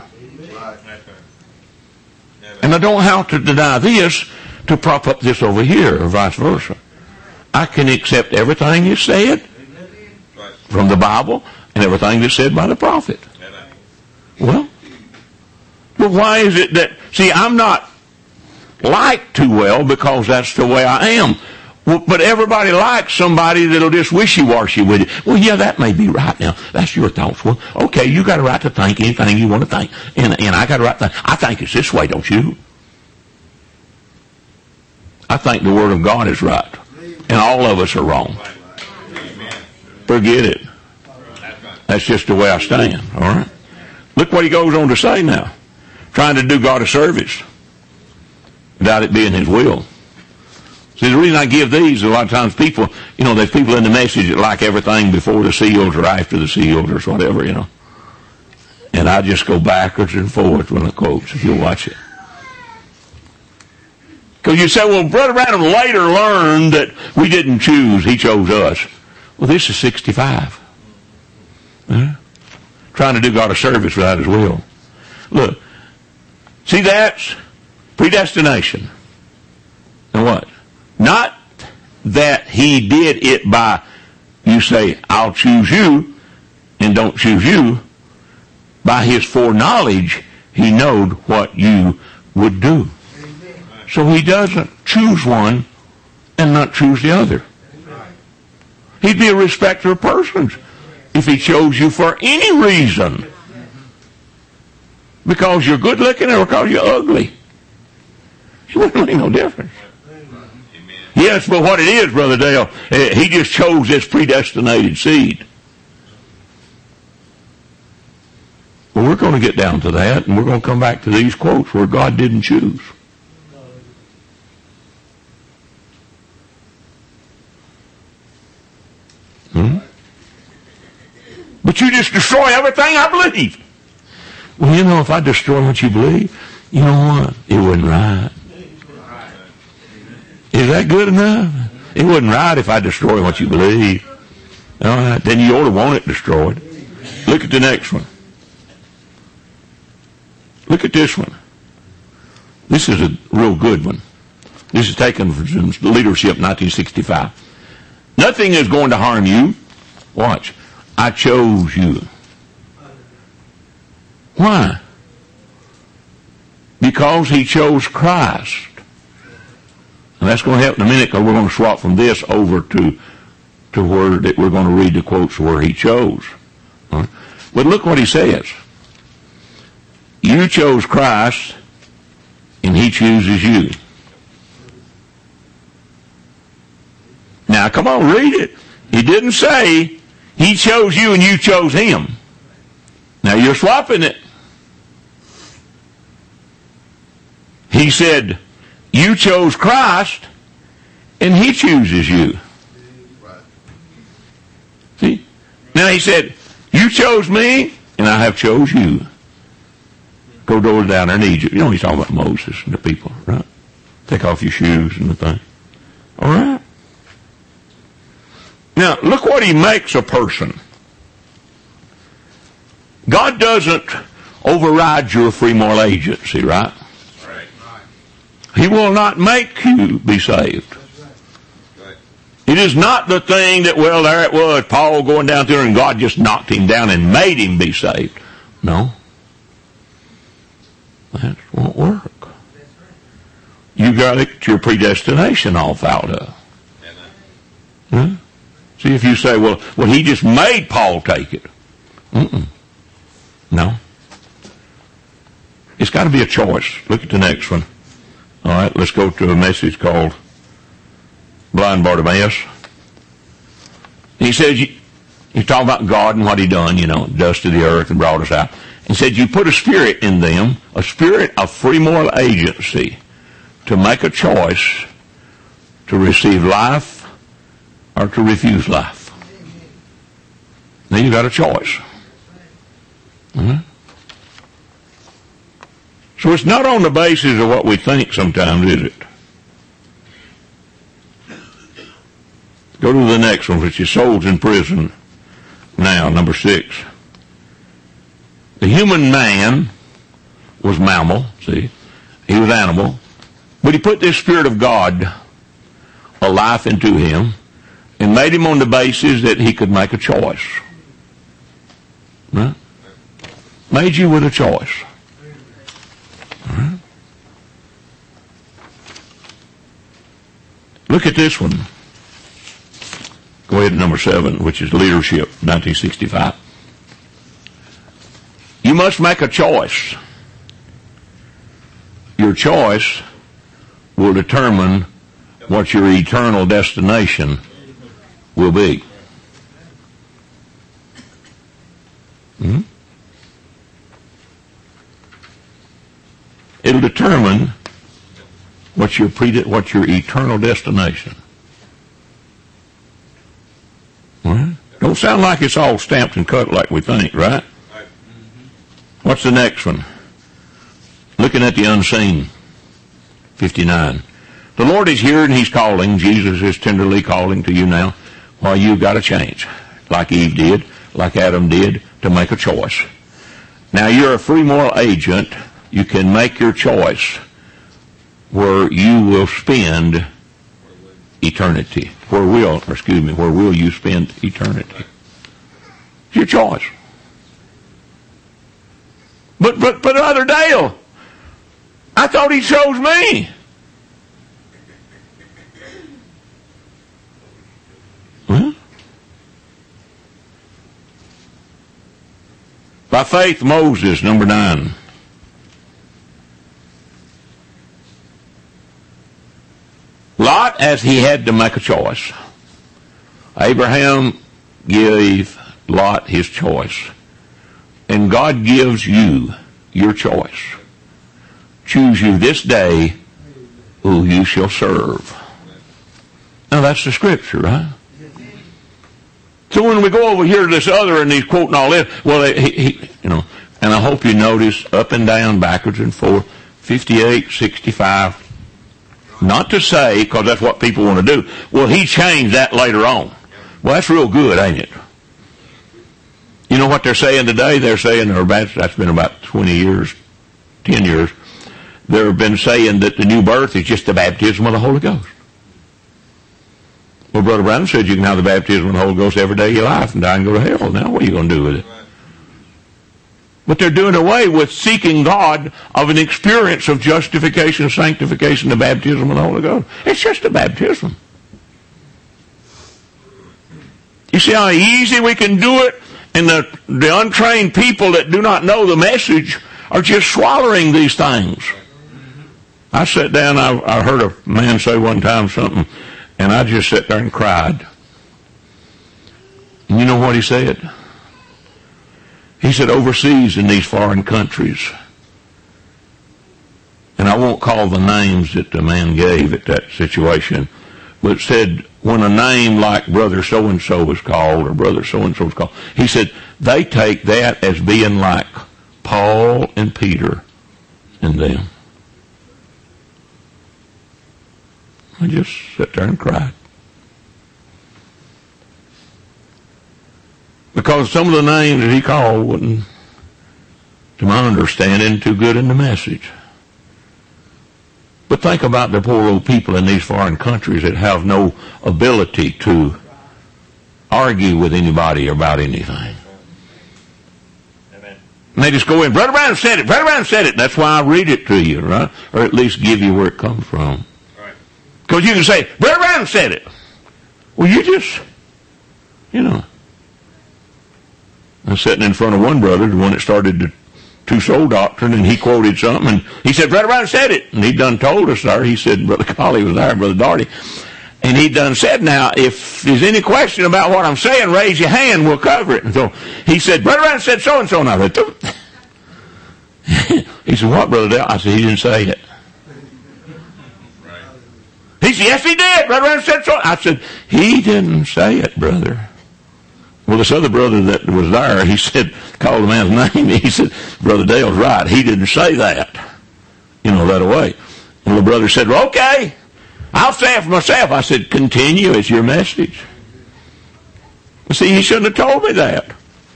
And I don't have to deny this to prop up this over here or vice versa. I can accept everything that's said from the Bible and everything that's said by the prophet. Well, but why is it that, see, I'm not liked too well because that's the way I am. Well, but everybody likes somebody that'll just wishy-washy with it. Well, yeah, that may be right now. That's your thoughts. Well, okay, you got a right to think anything you want to think. And I got a right to think. I think it's this way, don't you? I think the Word of God is right. And all of us are wrong. Forget it. That's just the way I stand, all right? Look what he goes on to say now. Trying to do God a service without it being his will. See, the reason I give these, a lot of times people, there's people in the message that like everything before the seals or after the seals or whatever, And I just go backwards and forwards when I quote, if you'll watch it. Because you say, well, Brother Branham later learned that we didn't choose, he chose us. Well, this is 65. Trying to do God a service without his will. Look, see, that's predestination. And what? Not that he did it by, you say, I'll choose you, and don't choose you. By his foreknowledge, he knowed what you would do. So he doesn't choose one and not choose the other. He'd be a respecter of persons if he chose you for any reason. Because you're good looking or because you're ugly. It wouldn't make no difference. Yes, but what it is, Brother Dale, he just chose this predestinated seed. Well, we're going to get down to that, and we're going to come back to these quotes where God didn't choose. But you just destroy everything I believe. Well, if I destroy what you believe, you know what? It wasn't right. Is that good enough? It wasn't right if I destroy what you believe. All right, then you ought to want it destroyed. Look at the next one. Look at this one. This is a real good one. This is taken from Leadership 1965. Nothing is going to harm you. Watch. I chose you. Why? Because he chose Christ. And that's going to help in a minute because we're going to swap from this over to where that we're going to read the quotes where he chose. Right? But look what he says. You chose Christ and he chooses you. Now come on, read it. He didn't say he chose you and you chose him. Now you're swapping it. He said, you chose Christ and he chooses you. See? Now he said, you chose me and I have chose you. Go down there in Egypt. He's talking about Moses and the people, right? Take off your shoes and the thing. All right? Now, look what he makes a person. God doesn't override your free moral agency, right?
Right.
He will not make you be saved.
Right.
It is not the thing that, well, there it was, Paul going down there and God just knocked him down and made him be saved. No. That won't work. You got to get your predestination all fouled up.
Amen.
See, if you say, well, he just made Paul take it. No. It's got to be a choice. Look at the next one. All right, let's go to a message called Blind Bartimaeus. He says, you talk about God and what he done, dust of the earth and brought us out. He said, you put a spirit in them, a spirit of free moral agency to make a choice to receive life or to refuse life. Now you got a choice. Mm-hmm. So it's not on the basis of what we think sometimes, is it? Go to the next one, which is souls in prison. Now, number 6. The human man was mammal, see? He was animal. But he put this Spirit of God, a life into him, and made him on the basis that he could make a choice. Right? Made you with a choice. Right? Look at this one. Go ahead to number 7, which is leadership, 1965. You must make a choice. Your choice will determine what your eternal destination will be. Hmm? It'll determine what's your eternal destination. Right? Don't sound like it's all stamped and cut like we think, right? What's the next one? Looking at the unseen, 59. The Lord is here and He's calling. Jesus is tenderly calling to you now. While you've got to change, like Eve did, like Adam did, to make a choice. Now you're a free moral agent. You can make your choice where you will spend eternity. Where will you spend eternity? It's your choice. But Brother Dale, I thought He chose me. Huh? By faith, Moses, number 9. Lot, as he had to make a choice. Abraham gave Lot his choice. And God gives you your choice. Choose you this day who you shall serve. Now that's the scripture, right? So when we go over here to this other and he's quoting all this, well, and I hope you notice up and down, backwards and forth, 58, 65. Not to say, because that's what people want to do, well, he changed that later on. Well, that's real good, ain't it? You know what they're saying today? They're saying, that's been about 20 years, 10 years, they've been saying that the new birth is just the baptism of the Holy Ghost. Well, Brother Branham said you can have the baptism of the Holy Ghost every day of your life and die and go to hell. Now, what are you going to do with it? But they're doing away with seeking God of an experience of justification, sanctification, the baptism of the Holy Ghost. It's just a baptism. You see how easy we can do it? And the untrained people that do not know the message are just swallowing these things. I sat down, I heard a man say one time something, and I just sat there and cried. And you know what he said? He said, overseas in these foreign countries, and I won't call the names that the man gave at that situation, but said, when a name like Brother So-and-so is called, or Brother So-and-so is called, he said, they take that as being like Paul and Peter and them. I just sat there and cried. Because some of the names that he called wasn't, to my understanding, too good in the message. But think about the poor old people in these foreign countries that have no ability to argue with anybody about anything. Amen. And they just go in, Brother Branham said it, Brother Branham said it. That's why I read it to you, right? Or at least give you where it comes from. Because you can say, Brother Branham said it. Well, you just, was sitting in front of one brother, the one that started the two-soul doctrine, and he quoted something, and he said, Brother Brown said it. And he done told us there. He said, Brother Colley was there, Brother Daugherty. And he done said, now, if there's any question about what I'm saying, raise your hand, we'll cover it. And so he said, Brother Brown said so-and-so. And I said, he said, what, Brother Dale? I said, he didn't say it. He said, yes, he did. Brother Brown said so. I said, he didn't say it, brother. Well, this other brother that was there, he said, called the man's name. He said, Brother Dale's right. He didn't say that. That away. And the brother said, well, okay, I'll say it for myself. I said, continue. It's your message. See, he shouldn't have told me that.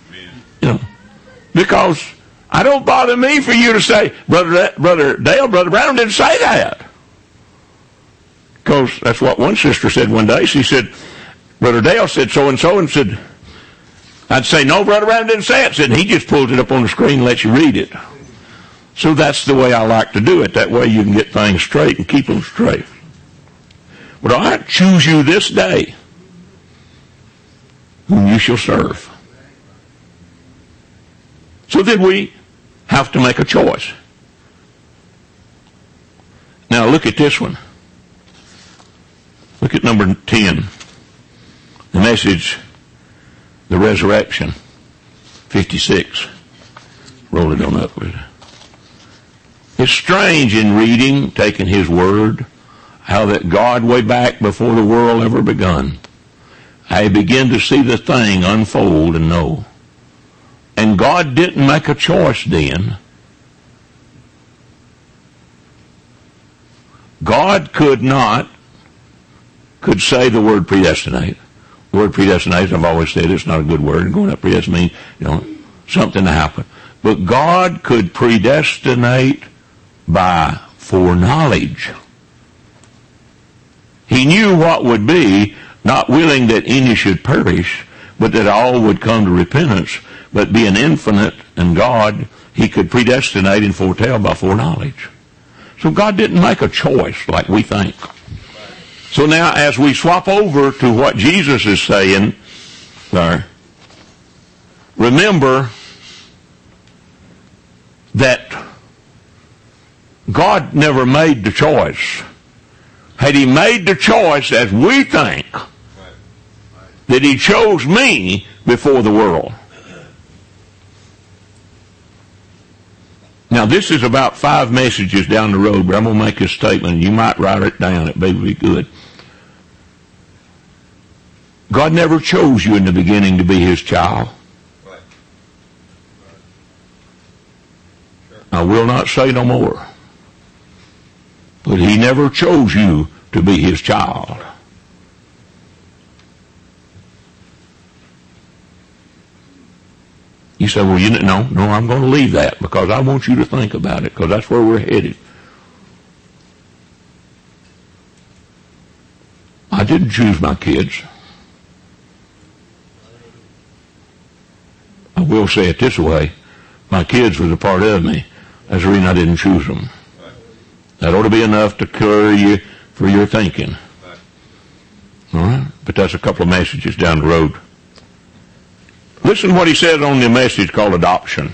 Because I don't bother me for you to say, Brother Dale, Brother Brown didn't say that. Because that's what one sister said one day. She said, Brother Dale said so-and-so, and said, I'd say, no, Brother Brown didn't say it. Said, he just pulls it up on the screen and lets you read it. So that's the way I like to do it. That way you can get things straight and keep them straight. But I choose you this day whom you shall serve. So then we have to make a choice. Now look at this one. Look at number 10. The Message, the resurrection. 56. Roll it on up with it. It's strange in reading, taking his word, how that God way back before the world ever begun, I begin to see the thing unfold and know. And God didn't make a choice then. God could say the word predestinate. The word predestinate, I've always said, it's not a good word. Going up predestinate means, something to happen. But God could predestinate by foreknowledge. He knew what would be, not willing that any should perish, but that all would come to repentance. But being infinite and God, he could predestinate and foretell by foreknowledge. So God didn't make a choice like we think. So now as we swap over to what Jesus is saying there, remember that God never made the choice. Had he made the choice as we think, that he chose me before the world. Now this is about 5 messages down the road, but I'm going to make a statement, and you might write it down. It may be good. God never chose you in the beginning to be his child. I will not say no more. But he never chose you to be his child. You say, well, no, I'm going to leave that because I want you to think about it, because that's where we're headed. I didn't choose my kids. I will say it this way. My kids was a part of me. That's the reason I didn't choose them. That ought to be enough to carry you for your thinking. All right? But that's a couple of messages down the road. Listen to what he says on the message called adoption.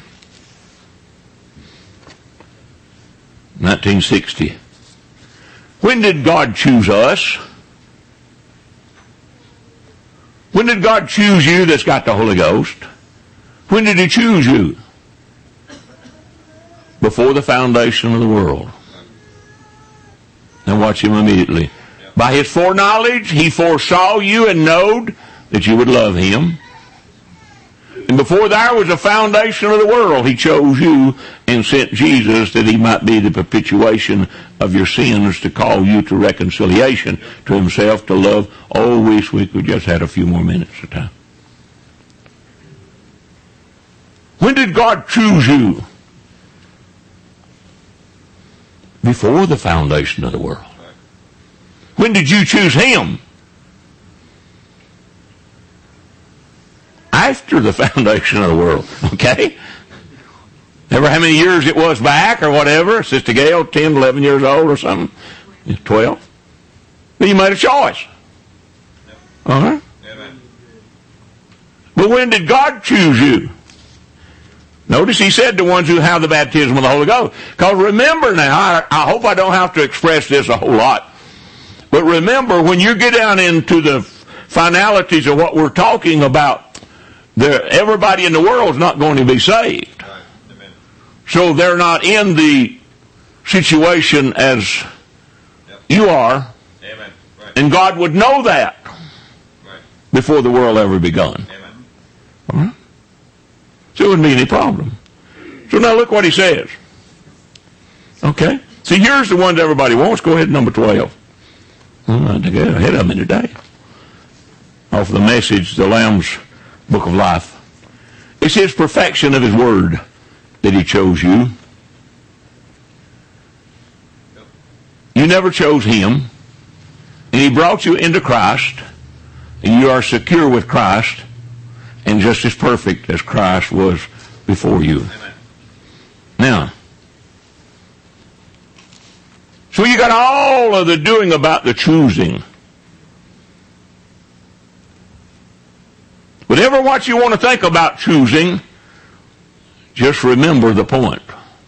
1960. When did God choose us? When did God choose you that's got the Holy Ghost? When did he choose you? Before the foundation of the world. Now watch him immediately. By his foreknowledge, he foresaw you and knowed that you would love him. And before there was a foundation of the world, he chose you and sent Jesus that he might be the perpetuation of your sins, to call you to reconciliation to himself, to love. Oh, wish we could just had a few more minutes of time. When did God choose you? Before the foundation of the world. When did you choose him? After the foundation of the world. Okay? Remember how many years it was back or whatever? Sister Gail, 10, 11 years old or something? 12? But you made a choice. All right? But when did God choose you? Notice he said the ones who have the baptism of the Holy Ghost. Because remember now, I hope I don't have to express this a whole lot, but remember, when you get down into the finalities of what we're talking about, everybody in the world is not going to be saved.
Right. Amen.
So they're not in the situation as you are.
Amen. Right.
And God would know that before the world ever begun.
Amen.
All right? So it wouldn't be any problem. So now look what he says. Okay? See, here's the ones everybody wants. Go ahead, number 12. I get ahead of me today. Off the Message, the Lamb's Book of Life. It's his perfection of his word that he chose you. You never chose him. And he brought you into Christ. And you are secure with Christ. And just as perfect as Christ was before you.
Amen.
Now, so you got all of the doing about the choosing. Whatever what you want to think about choosing, just remember the point.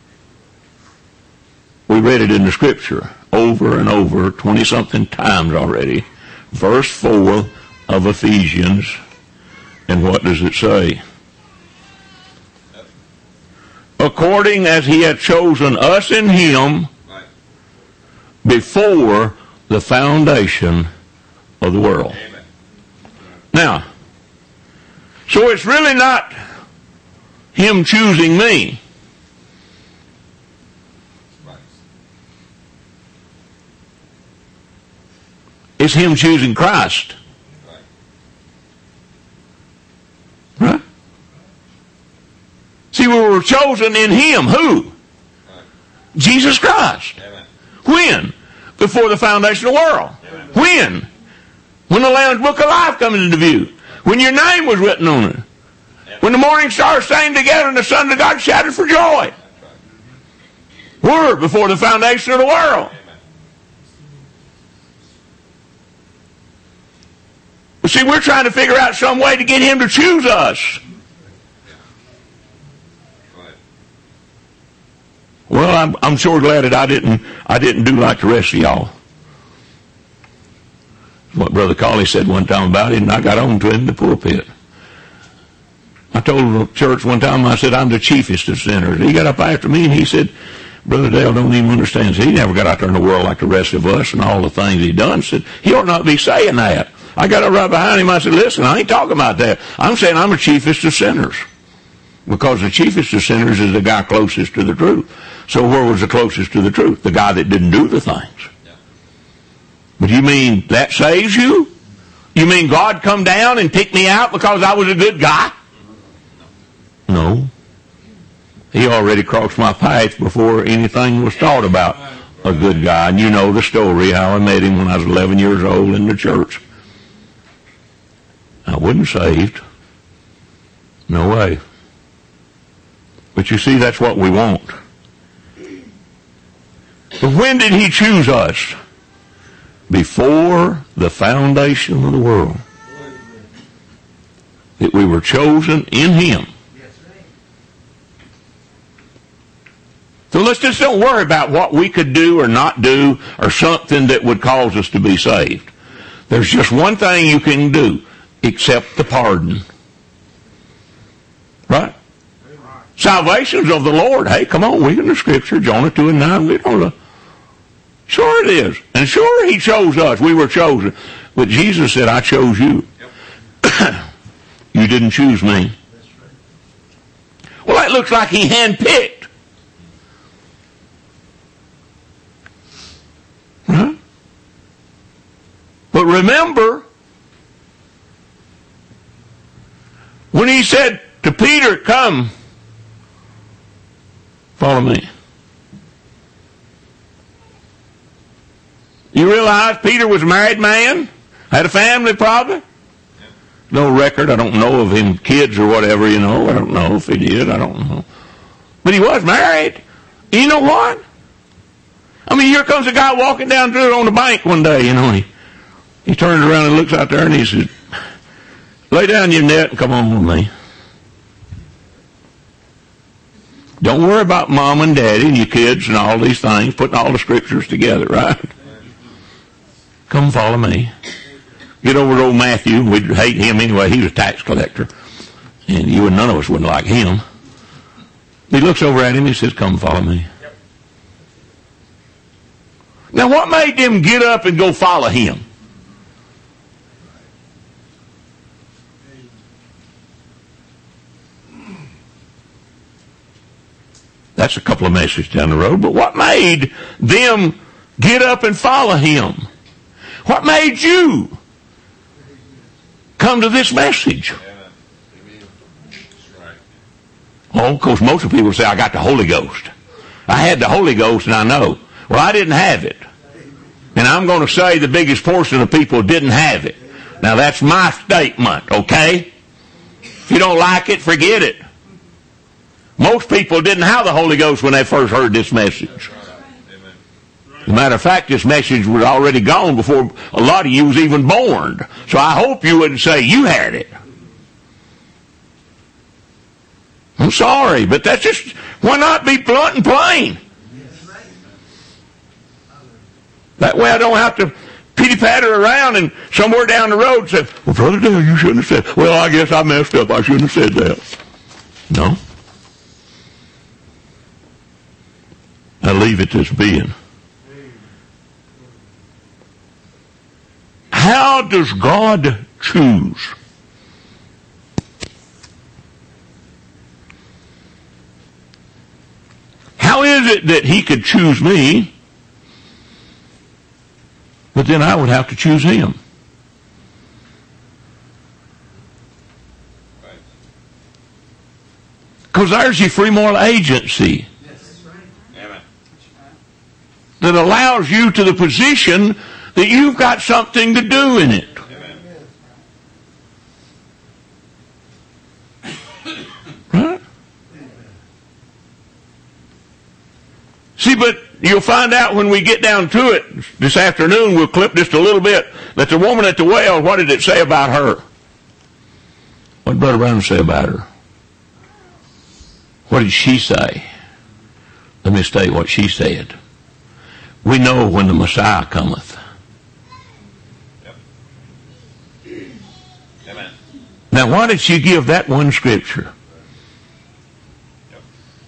We read it in the Scripture over and over, 20-something times already. Verse 4 of Ephesians. And what does it say? According as he had chosen us in him before the foundation of the world.
Amen.
Now, so it's really not him choosing me. It's him choosing Christ. Right? See, we were chosen in him. Who? Jesus Christ.
Amen.
When? Before the foundation of the world.
Amen.
When? When the Lamb's Book of Life comes into view. When your name was written on it.
Amen.
When the morning stars sang together and the Son of God shouted for joy. Were before the foundation of the world.
Amen.
But see, we're trying to figure out some way to get him to choose us. Well, I'm sure glad that I didn't do like the rest of y'all. What Brother Colley said one time about it, and I got on to him in the pulpit. I told the church one time, I said, I'm the chiefest of sinners. He got up after me and he said, Brother Dale don't even understand. He never got out there in the world like the rest of us and all the things he done. Said, he ought not be saying that. I got up right behind him. I said, listen, I ain't talking about that. I'm saying I'm the chiefest of sinners. Because the chiefest of sinners is the guy closest to the truth. So where was the closest to the truth? The guy that didn't do the things.
Yeah.
But you mean that saves you? You mean God come down and pick me out because I was a good guy? No. He already crossed my path before anything was thought about a good guy. And you know the story, how I met him when I was 11 years old in the church. I wasn't saved. No way. But you see, that's what we want. But when did he choose us? Before the foundation of the world. That we were chosen in him. So let's just don't worry about what we could do or not do or something that would cause us to be saved. There's just one thing you can do. Accept the pardon. Right? Salvation's of the Lord. Hey, come on, we in the Scripture, Jonah 2:9, we don't know. Sure it is. And sure he chose us. We were chosen. But Jesus said, I chose you. Yep. You didn't choose me. Well, that looks like he handpicked. Huh? But remember, when he said to Peter, come, follow me. You realize Peter was a married man? Had a family probably? No record. I don't know of him, kids or whatever, you know. I don't know if he did. I don't know. But he was married. You know what? I mean, here comes a guy walking down through it on the bank one day, you know. He turns around and looks out there and he says, lay down your net and come on with me. Don't worry about mom and daddy and your kids and all these things, putting all the scriptures together, right? Come follow me. Get over to old Matthew. We'd hate him anyway. He was a tax collector. And you and none of us wouldn't like him. He looks over at him and he says, come follow me. Now what made them get up and go follow him? That's a couple of messages down the road. But what made them get up and follow him? What made you come to this message? Oh, of course, most of the people say, I got the Holy Ghost. I had the Holy Ghost and I know. Well, I didn't have it. And I'm going to say the biggest portion of the people didn't have it. Now, that's my statement, okay? If you don't like it, forget it. Most people didn't have the Holy Ghost when they first heard this message. As a matter of fact, this message was already gone before a lot of you was even born. So I hope you wouldn't say you had it. I'm sorry, but that's just, why not be blunt and plain? That way I don't have to pity-patter around and somewhere down the road say, well, Brother Dale, you shouldn't have said, well, I guess I messed up. I shouldn't have said that. No. I leave it as being. How does God choose? How is it that he could choose me, but then I would have to choose him? Because there's your free moral agency that allows you to the position that you've got something to do in it. Right? See, but you'll find out when we get down to it this afternoon, we'll clip just a little bit, that the woman at the well, what did it say about her? What did Brother Brown say about her? What did she say? Let me state what she said. We know when the Messiah cometh.
Yep. Amen.
Now, why did she give that one scripture?
Yep.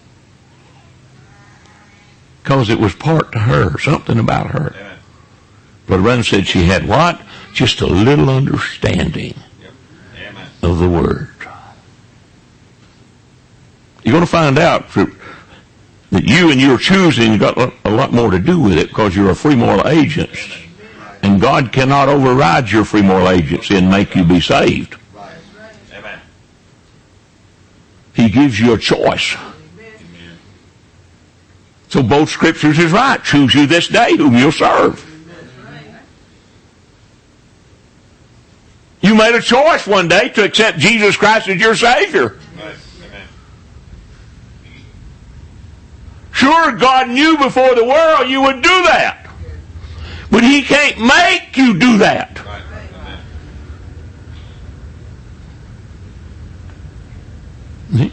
Because it was part to her, something about her.
Amen.
Brother Brown said she had what? Just a little understanding
Yep. Amen.
of the Word. You're going to find out that you and your choosing got a lot more to do with it because you're a free moral agent. And God cannot override your free moral agency and make you be saved.
Amen.
He gives you a choice. So both scriptures is right. Choose you this day whom you'll serve. You made a choice one day to accept Jesus Christ as your Savior.
Right. Amen.
Sure, God knew before the world you would do that. But He can't make you do that.
Right. Amen.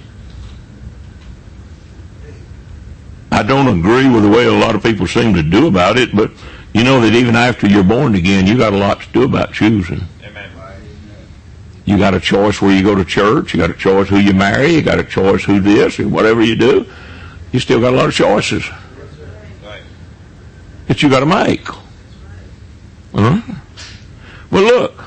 I don't agree with the way a lot of people seem to do about it, but you know that even after you're born again, you got a lot to do about choosing.
Amen.
You got a choice where you go to church, you got a choice who you marry, you got a choice who this, or whatever you do. You still got a lot of choices
Right.
that you got to make. Well, look.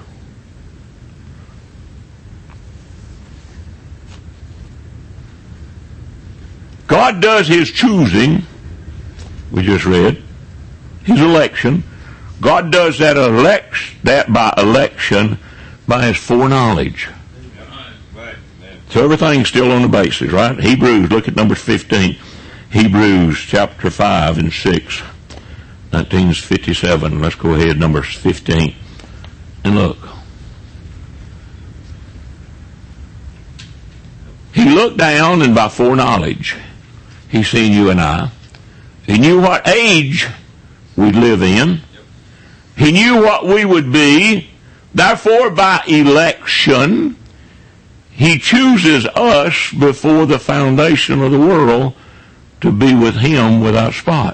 God does His choosing, we just read, His election. God does that by election by His foreknowledge.
Right.
So everything's still on the basis, right? Hebrews, look at number 15. Hebrews chapter 5 and 6. 1957. Let's go ahead, number 15. And look. He looked down and by foreknowledge, He seen you and I. He knew what age we'd live in. He knew what we would be. Therefore, by election, He chooses us before the foundation of the world to be with Him without spot.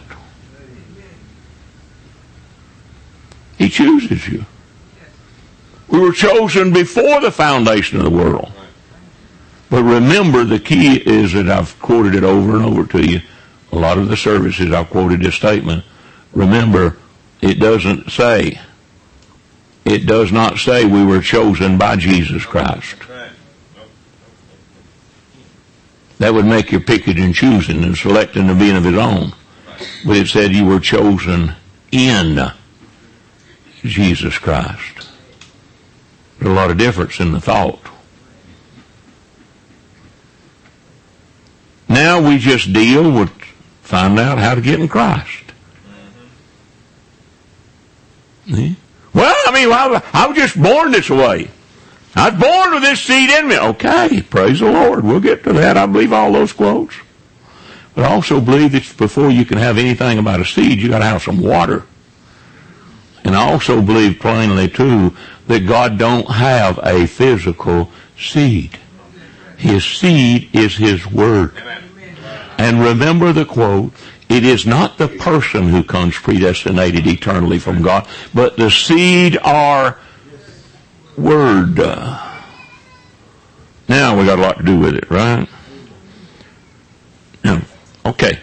He chooses you. We were chosen before the foundation of the world. But remember, the key is that I've quoted it over and over to you. A lot of the services I've quoted this statement. Remember, it does not say we were chosen by Jesus Christ. That would make you picking and choosing and selecting the being of His own. But it said you were chosen in Jesus Christ. There's a lot of difference in the thought. Now we just deal with find out how to get in Christ. Well, I was just born this way. I was born with this seed in me. Okay, praise the Lord. We'll get to that. I believe all those quotes. But I also believe that before you can have anything about a seed, you got to have some water. And I also believe plainly, too, that God don't have a physical seed. His seed is His Word. And remember the quote, it is not the person who comes predestinated eternally from God, but the seed or Word. Now we got a lot to do with it, right? Now, okay.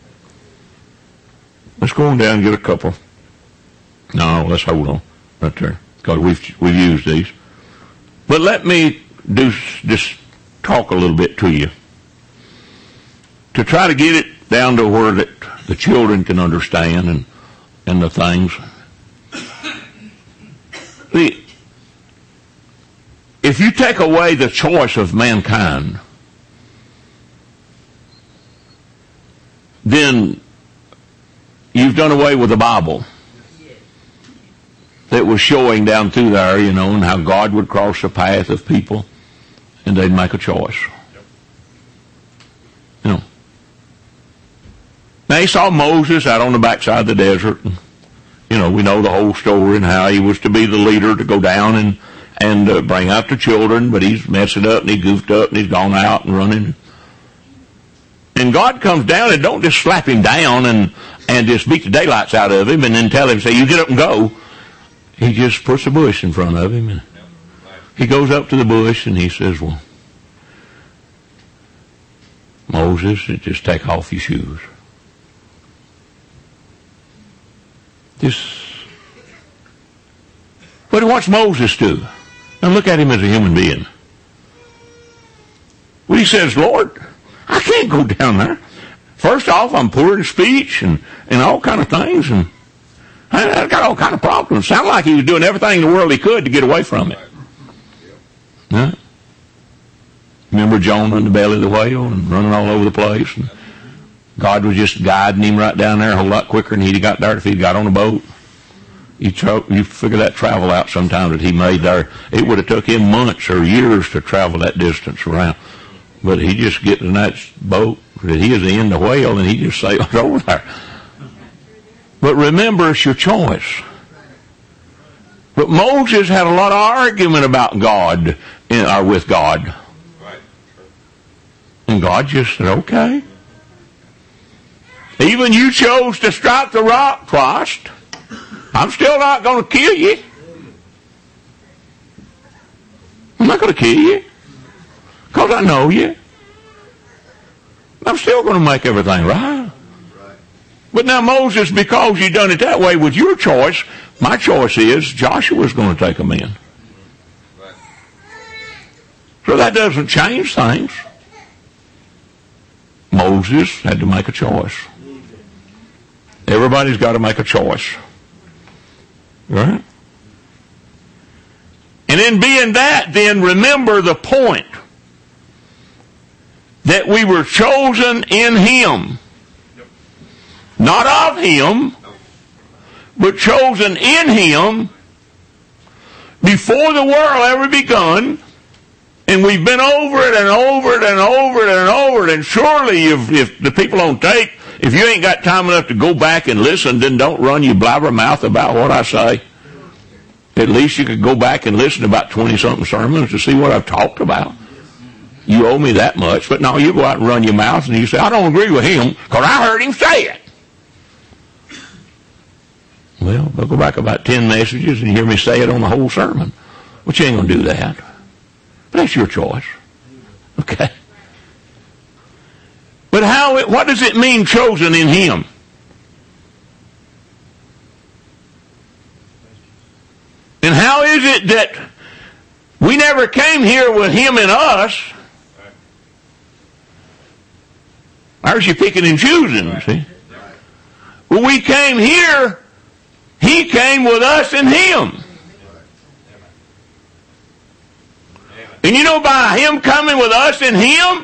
Let's go on down and get a couple. No, let's hold on right there, because we've used these. But let me just talk a little bit to you to try to get it down to where that the children can understand and the things. If you take away the choice of mankind, then you've done away with the Bible that was showing down through there, and how God would cross the path of people and they'd make a choice. Now he saw Moses out on the backside of the desert. And, we know the whole story and how he was to be the leader to go down and bring out the children, but he's messed it up and he goofed up and he's gone out and running. And God comes down and don't just slap him down and just beat the daylights out of him and then tell him, say, you get up and go. He just puts a bush in front of him. And he goes up to the bush and he says, well, Moses, just take off your shoes. But what's Moses do? Now look at him as a human being. Well, he says, Lord, I can't go down there. First off, I'm poor in speech and all kind of things, and I got all kind of problems. Sounded like he was doing everything in the world he could to get away from it. Huh? Remember Jonah in the belly of the whale and running all over the place? And God was just guiding him right down there a whole lot quicker than he'd got there if he'd got on a boat. You figure that travel out sometime that he made there. It would have took him months or years to travel that distance around. But he just get in that boat that he is in the whale and he just sailed over there. But remember, it's your choice. But Moses had a lot of argument about God, or with God. And God just said, okay. Even you chose to strike the rock twice. I'm still not going to kill you. I'm not going to kill you. Because I know you. I'm still going to make everything right. But now Moses, because you done it that way with your choice, my choice is Joshua's going to take them in. So that doesn't change things. Moses had to make a choice. Everybody's got to make a choice. Right? And in being that, then remember the point. That we were chosen in Him. Not of Him, but chosen in Him before the world ever begun. And we've been over it and over it and over it and over it. And surely if the people don't take, if you ain't got time enough to go back and listen, then don't run your blabbermouth about what I say. At least you could go back and listen to about 20-something sermons to see what I've talked about. you owe me that much. But no, you go out and run your mouth and you say, I don't agree with him because I heard him say it. Well, they'll go back about 10 messages and hear me say it on the whole sermon. But you ain't going to do that. But that's your choice. Okay? But what does it mean, chosen in him? And how is it that we never came here with him in us? There's you picking and choosing, see? Well, we came here, he came with us in him. And you know, by him coming with us in him,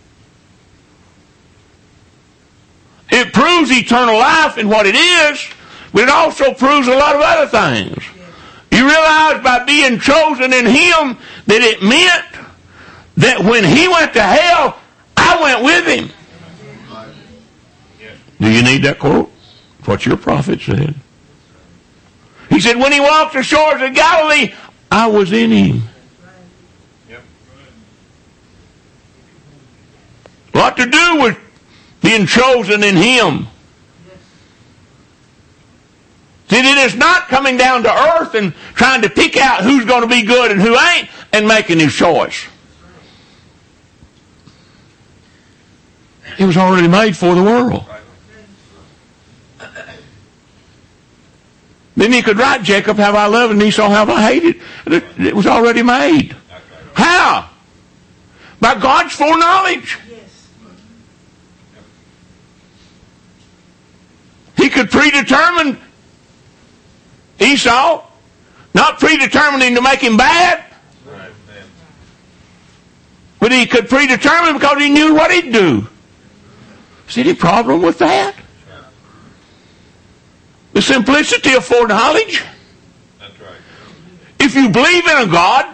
it proves eternal life in what it is, but it also proves a lot of other things. You realize by being chosen in him that it meant that when he went to hell, I went with him. Do you need that quote? What your prophet said. He said, when he walked the shores of Galilee, I was in him. A lot to do with being chosen in him. See, it is not coming down to earth and trying to pick out who's going to be good and who ain't and making his choice. It was already made for the world. Then he could write, Jacob have I loved and Esau have I hated. It was already made. How? By God's foreknowledge. He could predetermine Esau, not predetermine him to make him bad, but he could predetermine because he knew what he'd do. Is there any problem with that? The simplicity of foreknowledge.
That's right.
If you believe in a God,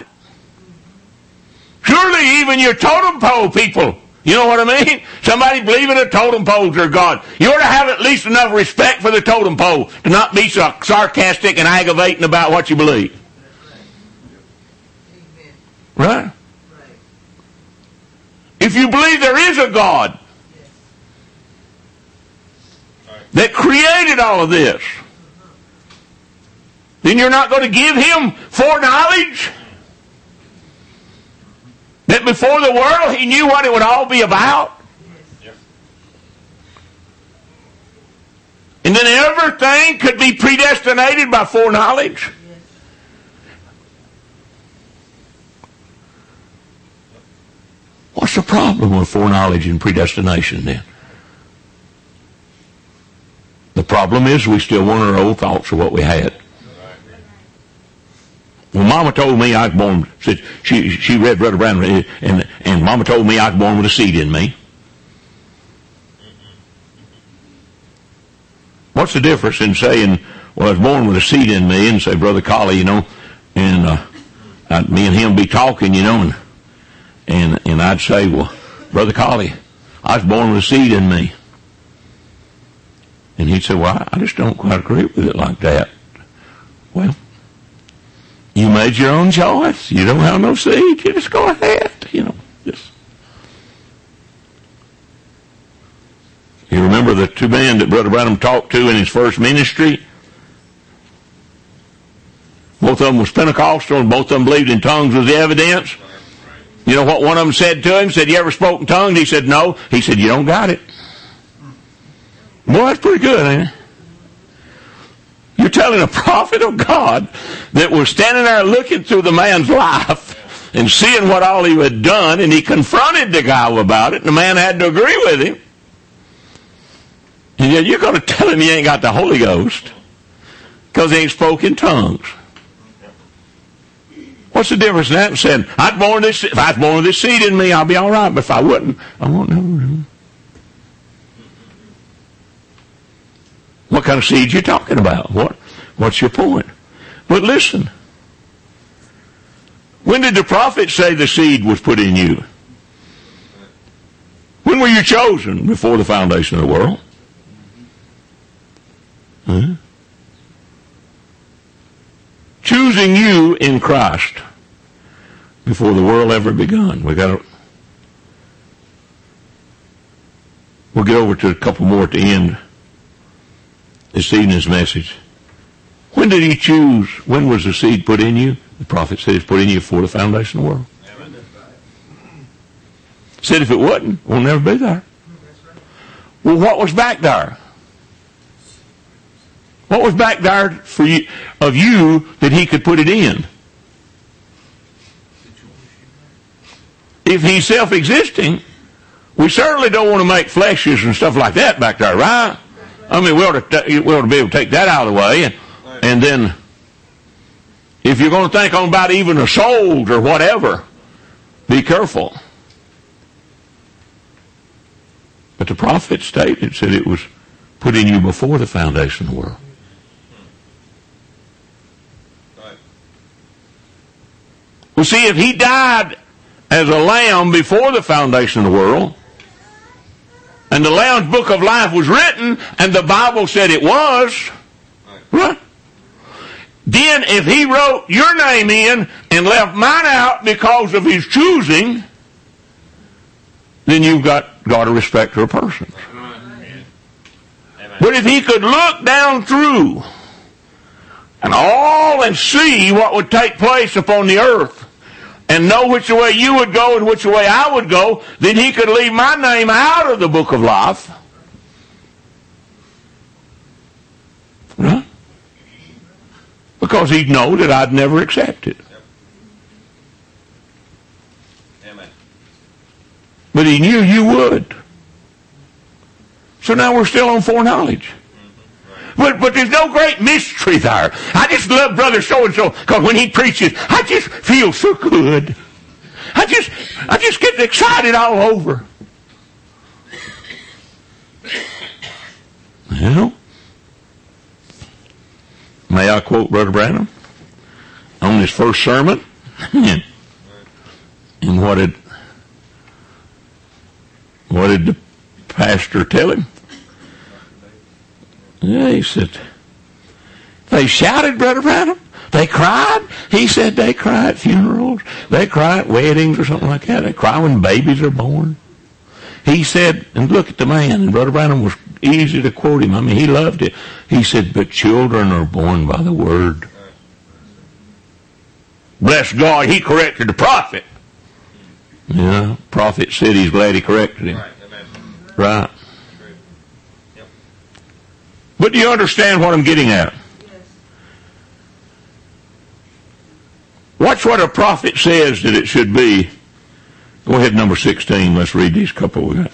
surely even your totem pole people, you know what I mean? Somebody believing a totem pole to God. You ought to have at least enough respect for the totem pole to not be so sarcastic and aggravating about what you believe. Right? If you believe there is a God that created all of this, then you're not going to give him foreknowledge? That before the world he knew what it would all be about? And then everything could be predestinated by foreknowledge? What's the problem with foreknowledge and predestination then? The problem is we still want our old thoughts of what we had. Well, Mama told me I was born, said she read Brother Brown, and Mama told me I was born with a seed in me. What's the difference in saying, well, I was born with a seed in me, and say, Brother Colley, you know, and me and him be talking, you know, and I'd say, well, Brother Colley, I was born with a seed in me. And he'd say, well, I just don't quite agree with it like that. Well, you made your own choice. You don't have no seed. You just go ahead, you know. Just. You remember the two men that Brother Branham talked to in his first ministry? Both of them was Pentecostal and both of them believed in tongues was the evidence. You know what one of them said to him? Said, you ever spoke in tongues? He said, no. He said, you don't got it. Boy, that's pretty good, ain't it? You're telling a prophet of God that was standing there looking through the man's life and seeing what all he had done, and he confronted the guy about it, and the man had to agree with him. And yet you're going to tell him he ain't got the Holy Ghost because he ain't spoke in tongues. What's the difference in that and saying, if I was born with this seed in me, I'll be all right, but if I wouldn't, I won't know. What kind of seed you talking about? What's your point? But listen, when did the prophet say the seed was put in you? When were you chosen? Before the foundation of the world. Huh? Choosing you in Christ before the world ever begun. We got to We'll get over to a couple more at the end this evening's message. When did he choose? When was the seed put in you? The prophet said it's put in you before the foundation of the world. Said if it wasn't, it will never be there. Well, what was back there? What was back there for you, of you, that he could put it in? If he's self-existing, we certainly don't want to make fleshes and stuff like that back there, right? I mean, we ought to be able to take that out of the way. And then, if you're going to think on about even a soul or whatever, be careful. But the prophet stated, said it was put in you before the foundation of the world. Well, see, if he died as a lamb before the foundation of the world, and the Lamb's Book of Life was written, and the Bible said it was, right? Then if he wrote your name in and left mine out because of his choosing, then you've got a respecter of persons. But if he could look down through and see what would take place upon the earth, and know which way you would go and which way I would go, then he could leave my name out of the book of life. Right? Because he'd know that I'd never accept it.
Amen.
But he knew you would. So now we're still on foreknowledge. But there's no great mystery there. I just love Brother so-and-so because when he preaches, I just feel so good. I just get excited all over. Well, may I quote Brother Branham on his first sermon? And what did the pastor tell him? Yeah, he said, they shouted, Brother Branham. They cried. He said they cry at funerals. They cry at weddings or something like that. They cry when babies are born. He said, and look at the man, and Brother Branham was easy to quote him. I mean, he loved it. He said, but children are born by the word. Bless God, he corrected the prophet. Yeah, prophet said he's glad he corrected him. Right. But do you understand what I'm getting at? Yes. Watch what a prophet says that it should be. Go ahead, number 16. Let's read these couple we got.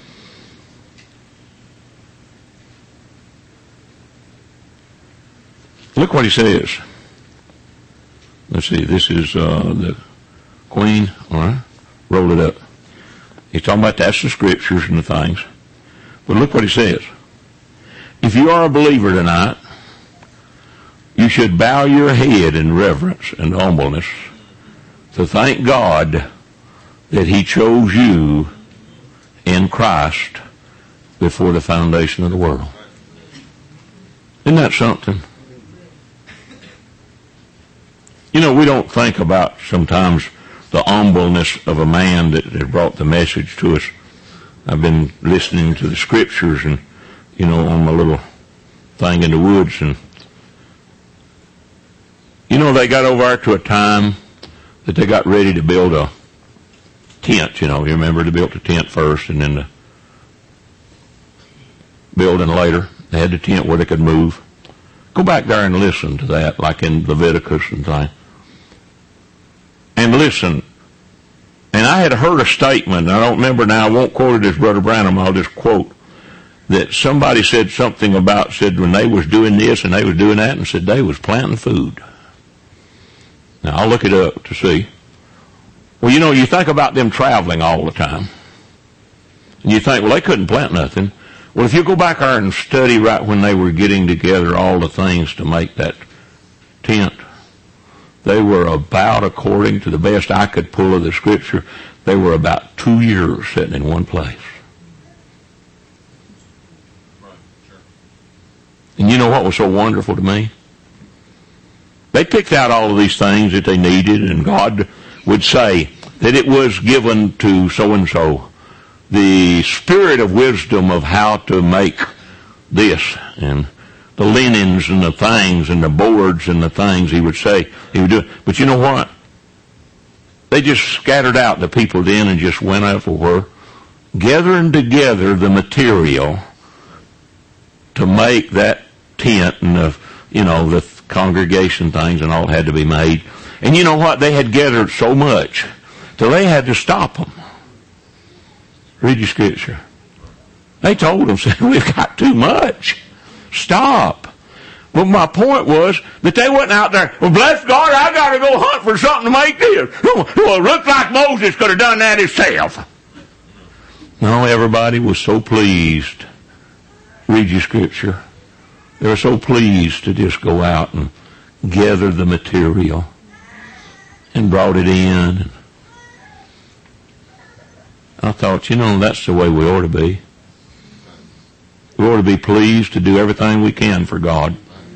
Look what he says. Let's see. This is the Queen. All right. Roll it up. He's talking about that's the scriptures and the things. But look what he says. If you are a believer tonight, you should bow your head in reverence and humbleness to thank God that he chose you in Christ before the foundation of the world. Isn't that something? You know, we don't think about sometimes the humbleness of a man that brought the message to us. I've been listening to the scriptures and on my little thing in the woods, and they got over there to a time that they got ready to build a tent. You remember they built the tent first and then the building later. They had the tent where they could move. Go back there and listen to that, like in Leviticus and things. And listen. And I had heard a statement, and I don't remember now, I won't quote it as Brother Branham, I'll just quote that somebody said something about, said when they was doing this and they was doing that, and said they was planting food. Now, I'll look it up to see. Well, you think about them traveling all the time. And you think, well, they couldn't plant nothing. Well, if you go back there and study right when they were getting together all the things to make that tent, they were about, according to the best I could pull of the scripture, they were about 2 years sitting in one place. And you know what was so wonderful to me? They picked out all of these things that they needed, and God would say that it was given to so-and-so the spirit of wisdom of how to make this, and the linens and the things and the boards and the things he would say he would do. But you know what? They just scattered out, the people then, and just went everywhere, gathering together the material to make that tent, and the congregation things and all had to be made. And you know what? They had gathered so much till they had to stop them. Read your scripture. They told them, said, we've got too much. Stop. But my point was that they wasn't out there, well, bless God, I got to go hunt for something to make this. Well, it looks like Moses could have done that himself. No, everybody was so pleased. Read your scripture. They were so pleased to just go out and gather the material and brought it in. I thought, that's the way we ought to be. We ought to be pleased to do everything we can for God.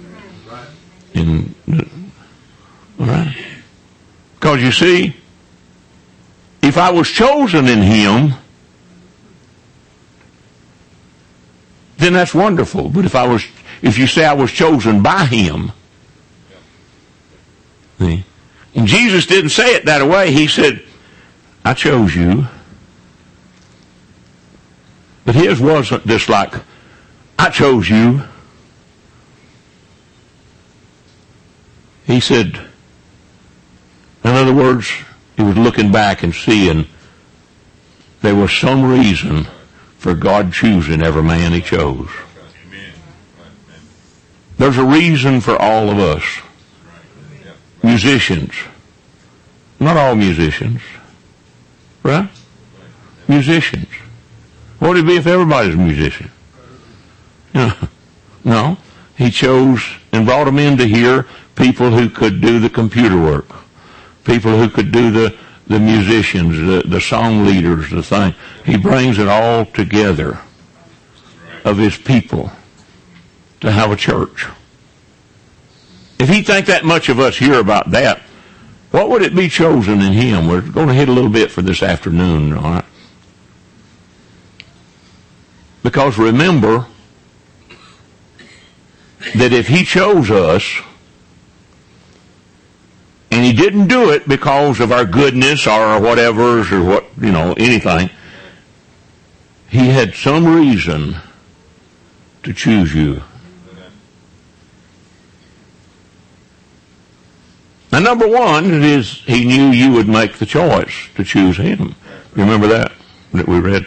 All right? Because you see, if I was chosen in Him, then that's wonderful. But if you say I was chosen by Him, see? And Jesus didn't say it that way. He said, I chose you. But His wasn't just like, I chose you. He said, in other words, He was looking back and seeing there was some reason for God choosing every man He chose. There's a reason for all of us. Musicians. Not all musicians. Right? Musicians. What would it be if everybody's a musician? No. He chose and brought them in to hear people who could do the computer work. People who could do the musicians, the song leaders, the thing. He brings it all together of His people to have a church. If He think that much of us hear about that, what would it be chosen in Him? We're going to hit a little bit for this afternoon, all right? Because remember that if He chose us, and He didn't do it because of our goodness or whatever's or what, anything, He had some reason to choose you. Now, number one, it is He knew you would make the choice to choose Him. You remember that we read?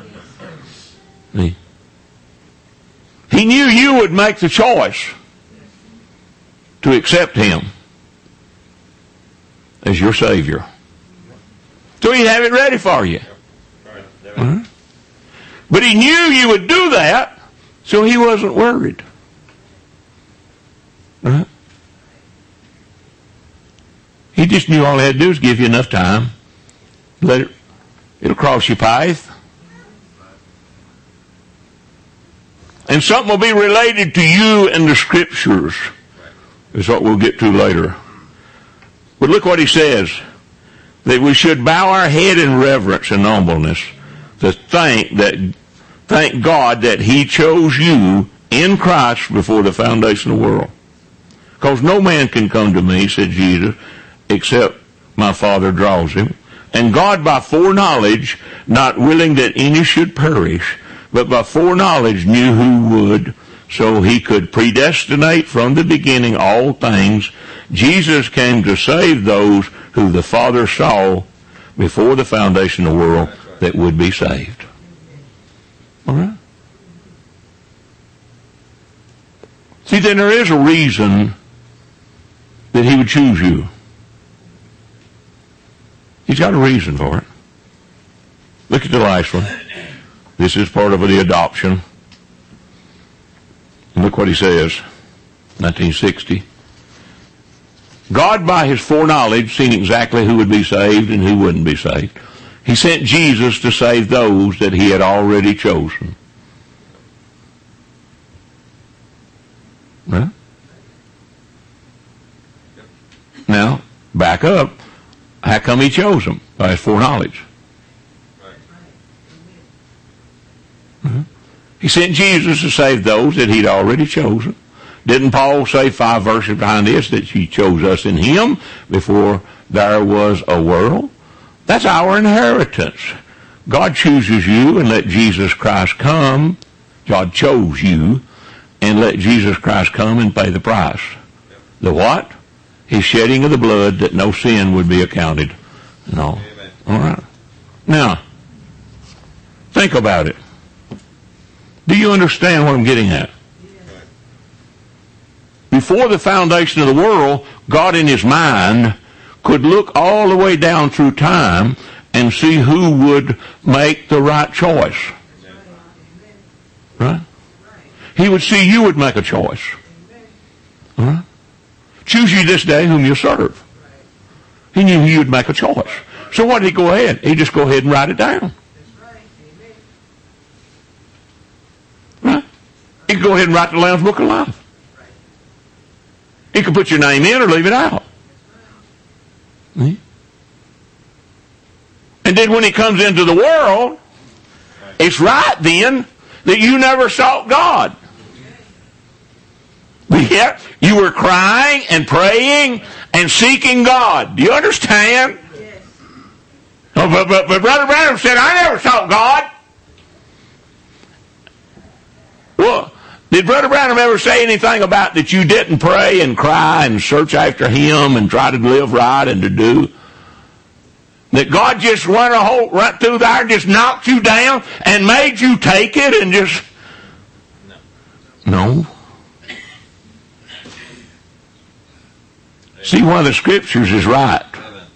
He knew you would make the choice to accept Him as your Savior. So He'd have it ready for you. Uh-huh. But He knew you would do that, so He wasn't worried. Uh-huh. He just knew all He had to do was give you enough time. It'll cross your path. And something will be related to you in the Scriptures, is what we'll get to later. But look what He says, that we should bow our head in reverence and humbleness to thank God that He chose you in Christ before the foundation of the world. Because no man can come to me, said Jesus, except my Father draws him. And God by foreknowledge, not willing that any should perish, but by foreknowledge knew who would, so He could predestinate from the beginning all things. Jesus came to save those who the Father saw before the foundation of the world that would be saved. All right? See, then there is a reason that He would choose you. He's got a reason for it. Look at the last one. This is part of the adoption. And look what He says. 1960. God, by His foreknowledge, seen exactly who would be saved and who wouldn't be saved. He sent Jesus to save those that He had already chosen. Right? Now, back up. How come He chose them? By His foreknowledge. He sent Jesus to save those that he'd already chosen. Didn't Paul say 5 verses behind this that he chose us in him before there was a world? That's our inheritance. God chooses you and let Jesus Christ come. God chose you and let Jesus Christ come and pay the price. The what? His shedding of the blood that no sin would be accounted. No. All right. Now, think about it. Do you understand what I'm getting at? Before the foundation of the world, God in his mind could look all the way down through time and see who would make the right choice. Right? He would see you would make a choice. All right? Choose you this day whom you'll serve. He knew you would make a choice. So what did he go ahead? He just go ahead and write it down. Right? He could go ahead and write the Lamb's Book of Life. He could put your name in or leave it out. And then when he comes into the world, it's right then that you never sought God. Yet you were crying and praying and seeking God. Do you understand? Yes. Oh, but Brother Branham said, I never sought God. Well, did Brother Branham ever say anything about that you didn't pray and cry and search after him and try to live right and to do? That God just went right through there and just knocked you down and made you take it and just... No. See, one of the scriptures is right.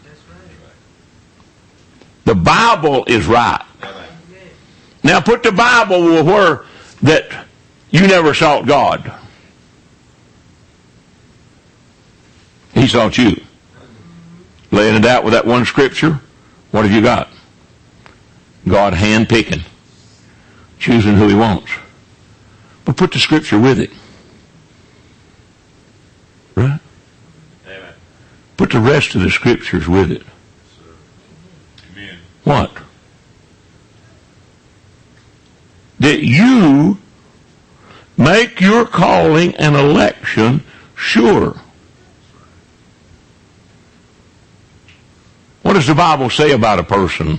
The Bible is right. Now put the Bible where that you never sought God. He sought you. Laying it out with that one scripture, what have you got? God hand-picking, choosing who he wants. But put the scripture with it. Right? Amen. Put the rest of the scriptures with it. Amen. What? That you make your calling and election sure. What does the Bible say about a person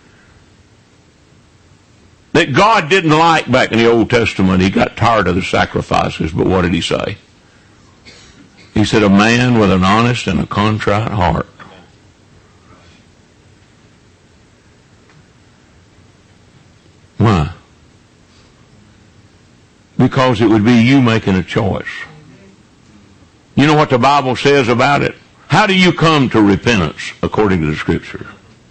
that God didn't like back in the Old Testament? He got tired of the sacrifices, but what did he say? He said, a man with an honest and a contrite heart. Why? Because it would be you making a choice. You know what the Bible says about it? How do you come to repentance according to the Scripture?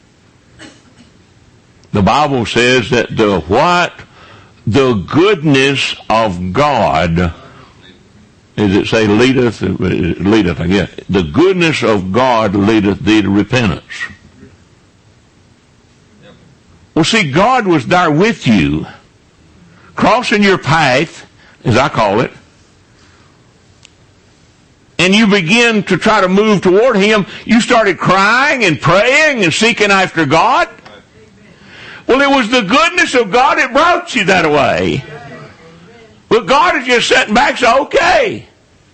The Bible says that the goodness of God, does it say leadeth? Leadeth, I guess. The goodness of God leadeth thee to repentance. Well, see, God was there with you, crossing your path, as I call it, and you begin to try to move toward him. You started crying and praying and seeking after God. Well, it was the goodness of God that brought you that way. But God is just sitting back and saying, okay.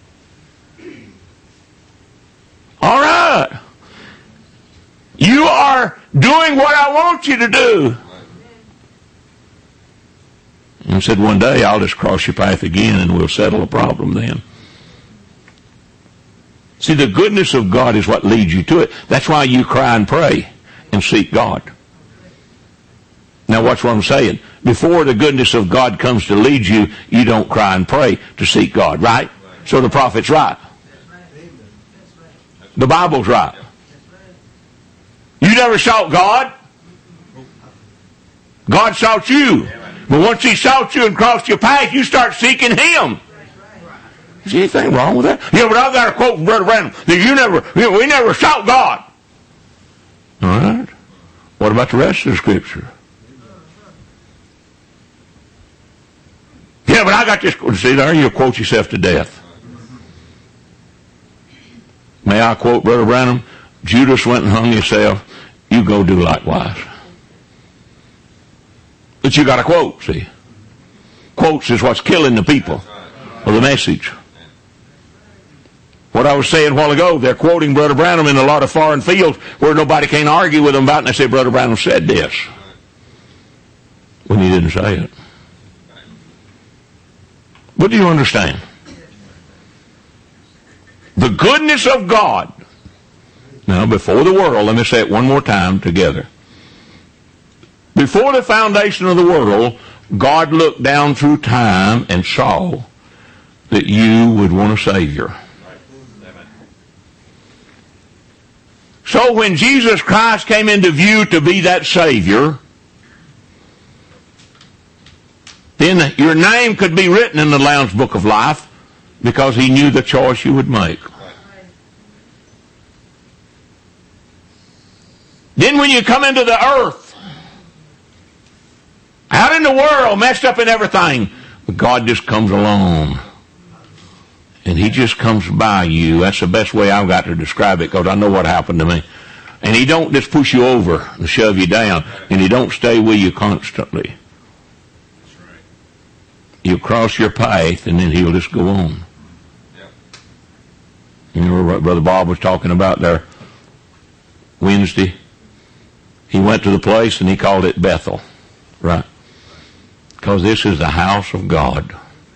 All right. You are doing what I want you to do. And said, one day I'll just cross your path again and we'll settle the problem then. See, the goodness of God is what leads you to it. That's why you cry and pray and seek God. Now watch what I'm saying. Before the goodness of God comes to lead you, you don't cry and pray to seek God, right? So the prophet's right. The Bible's right. You never sought God. God sought you. But once he sought you and crossed your path, you start seeking him. Is there anything wrong with that? Yeah, but I've got to quote Brother Branham that we never sought God. All right. What about the rest of the Scripture? Yeah, but I got this. See there, you'll quote yourself to death. May I quote Brother Branham? Judas went and hung himself. You go do likewise. But you got to quote, see. quotes is what's killing the people of the message. What I was saying a while ago, they're quoting Brother Branham in a lot of foreign fields where nobody can argue with them about it, and they say, Brother Branham said this, when he didn't say it. But do you understand? The goodness of God. Now, before the world, let me say it one more time together. Before the foundation of the world, God looked down through time and saw that you would want a Savior. So when Jesus Christ came into view to be that Savior, then your name could be written in the Lamb's Book of Life because he knew the choice you would make. Then when you come into the earth, out in the world, messed up in everything, God just comes along. And he just comes by you. That's the best way I've got to describe it because I know what happened to me. And he don't just push you over and shove you down. And he don't stay with you constantly. You'll cross your path and then he'll just go on. You remember what Brother Bob was talking about there Wednesday? He went to the place and he called it Bethel. Right. Because this is the house of God.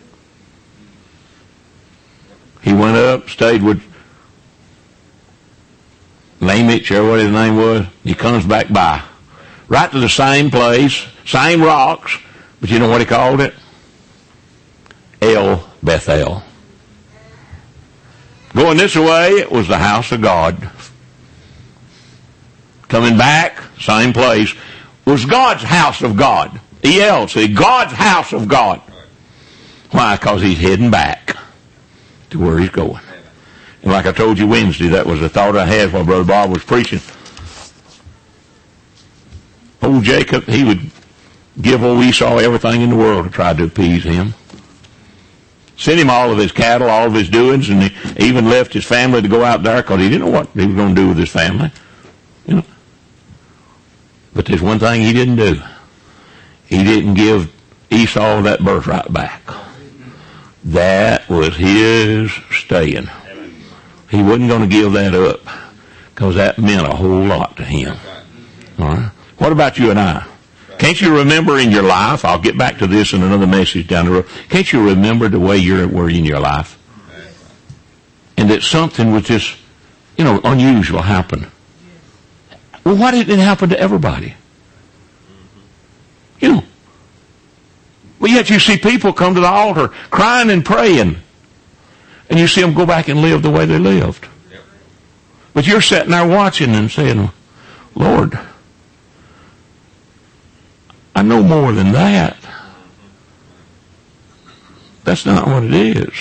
He went up, stayed with Lamech, or what his name was. He comes back by. Right to the same place, same rocks, but you know what he called it? El Bethel. Going this way, it was the house of God. Coming back, same place, was God's house of God. ELC, God's house of God. Why? Because he's heading back to where he's going. And like I told you Wednesday, that was a thought I had while Brother Bob was preaching. Old Jacob, he would give old Esau everything in the world to try to appease him. Sent him all of his cattle, all of his doings, and he even left his family to go out there because he didn't know what he was going to do with his family. You know. But there's one thing he didn't do. He didn't give Esau that birthright back. That was his staying. He wasn't going to give that up because that meant a whole lot to him. All right. What about you and I? Can't you remember in your life? I'll get back to this in another message down the road. Can't you remember the way you were in your life? And that something was just, unusual happened. Well, why didn't it happen to everybody? Well, yet you see people come to the altar crying and praying. And you see them go back and live the way they lived. But you're sitting there watching and saying, Lord, I know more than that. That's not what it is.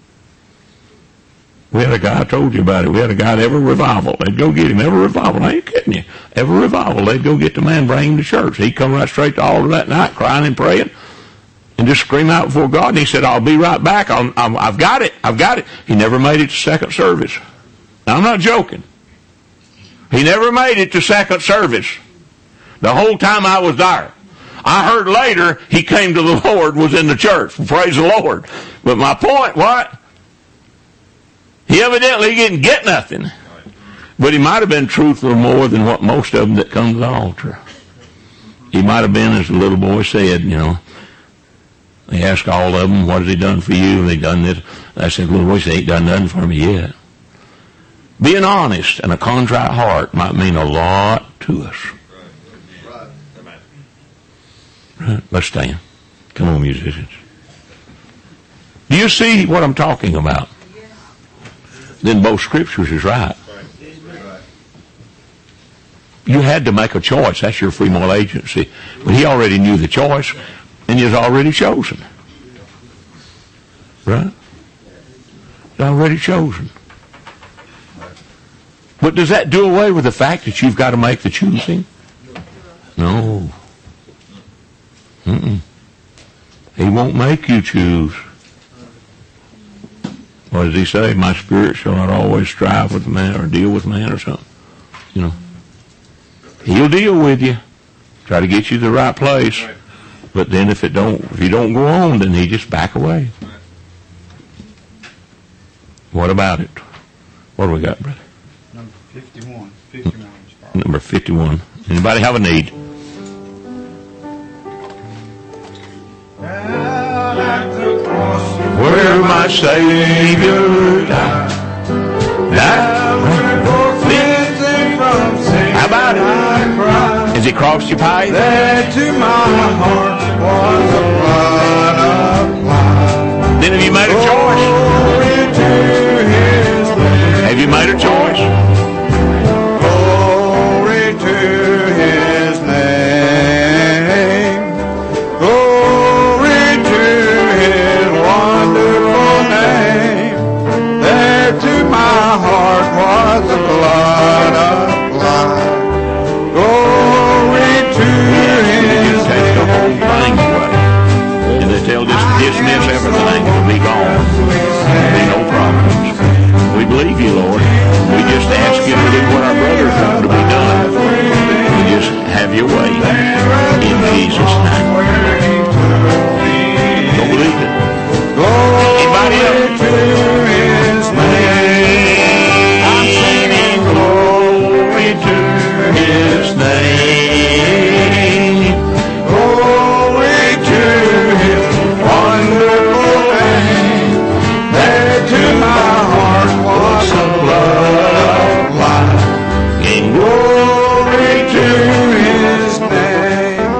We had a guy, I told you about it, we had a guy at every revival. They'd go get him, every revival. I ain't kidding you. Every revival, they'd go get the man, bring him to church. He'd come right straight to the altar that night, crying and praying, and just scream out before God. And he said, I'll be right back. I've got it. He never made it to second service. Now, I'm not joking. He never made it to second service. The whole time I was there. I heard later he came to the Lord, was in the church. Praise the Lord. But my point, what? He evidently didn't get nothing. But he might have been truthful more than what most of them that come to the altar. He might have been, as the little boy said, they asked all of them, what has he done for you? They done this. I said, little boy, he ain't done nothing for me yet. Being honest and a contrite heart might mean a lot to us. Right, let's stand. Come on, musicians. Do you see what I'm talking about? Then both scriptures is right. You had to make a choice. That's your free moral agency. But he already knew the choice, and he's already chosen. Right? He's already chosen. But does that do away with the fact that you've got to make the choosing? No. He won't make you choose. What does he say? My spirit shall not always strive with man or deal with man or something. He'll deal with you. Try to get you to the right place. But then if you don't go on, then he just back away. What about it? What do we got, brother?
Number 51. 51.
Number 51. Anybody have a need? Where my Savior died. How about it? Has he crossed your path?
There to my heart was the blood applied.
Then have you made a choice?
Glory to his name.
Have you made a choice?
Glory to his name. Glory to his wonderful name. There to my heart was the blood applied. Glory to his
Take the whole thing away. And they tell just dismiss everything. It'll be gone. There'll be no problems. We believe you, Lord. We just ask you to do what our brothers want to be done. We just have your way. In Jesus' name. Don't believe it. Anybody else?
to his name.
I'm singing glory to his name.
Glory to his wonderful name. There to my heart was the blood applied.
And
Glory to his name.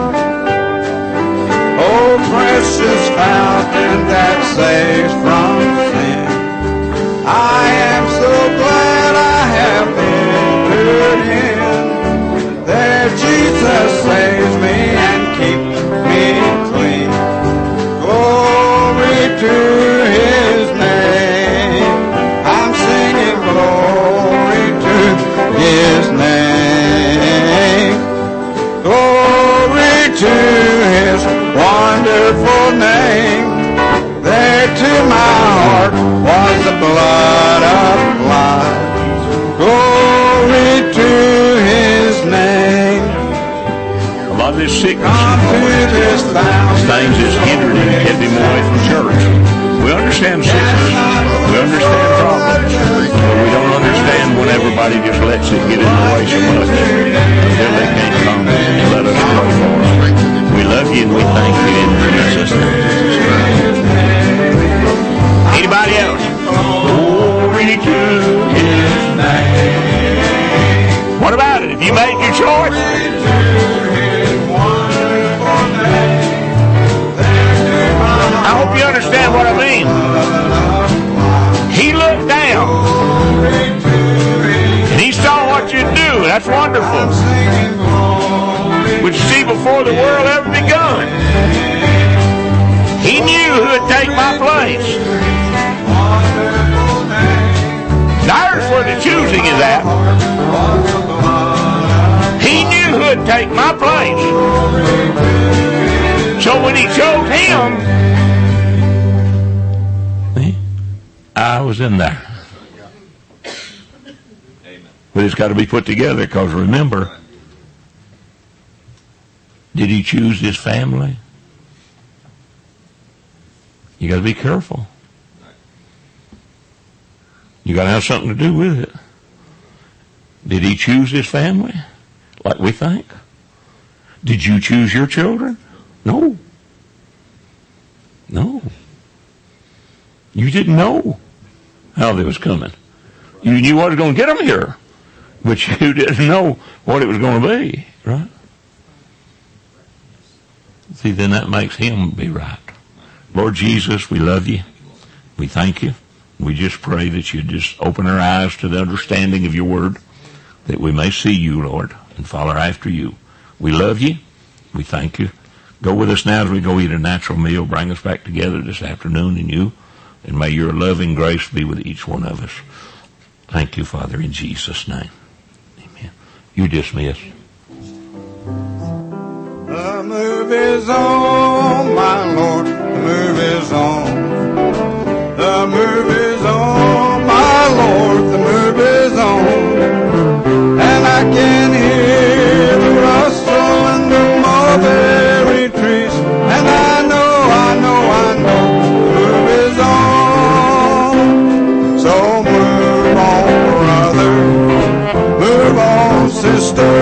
Oh, precious fountain that saves from sin. I am so glad I have entered in. There Jesus saves me and keeps me clean. Glory to his name. I'm singing glory to his name. Glory to his wonderful name. There to my heart was the blood applied. Glory to his name.
a lot of this sickness
Come to this fountain.
things that's hindered and kept him away from church. We understand sickness. We understand problems. But we don't understand when everybody just lets it get in the way so much until they can't come and let us pray for them. We love you and we thank you in Jesus' name. Anybody else? Glory to his name. What about it? Have you made your choice? I hope you understand what I mean. He looked down and he saw what you do. That's wonderful. But you see, before the world ever begun, he knew who would take my place. There's where the choosing is at. He knew who would take my place. So when he chose him, I was in there. But it's got to be put together, because remember, did he choose his family? You got to be careful. You got to have something to do with it. Did he choose his family like we think? Did you choose your children? No. No. You didn't know how they was coming. You knew what was going to get them here, but you didn't know what it was going to be, right? See, then that makes him be right. Lord Jesus, we love you. We thank you. We just pray that you just open our eyes to the understanding of your word, that we may see you, Lord, and follow after you. We love you. We thank you. Go with us now as we go eat a natural meal. Bring us back together this afternoon in you. And may your loving grace be with each one of us. Thank you, Father, in Jesus' name. Amen. You dismiss.
The move is on, my Lord. The move is on. The move is on, my Lord. The move is on. And I can hear the rustle and the mulberry trees. stir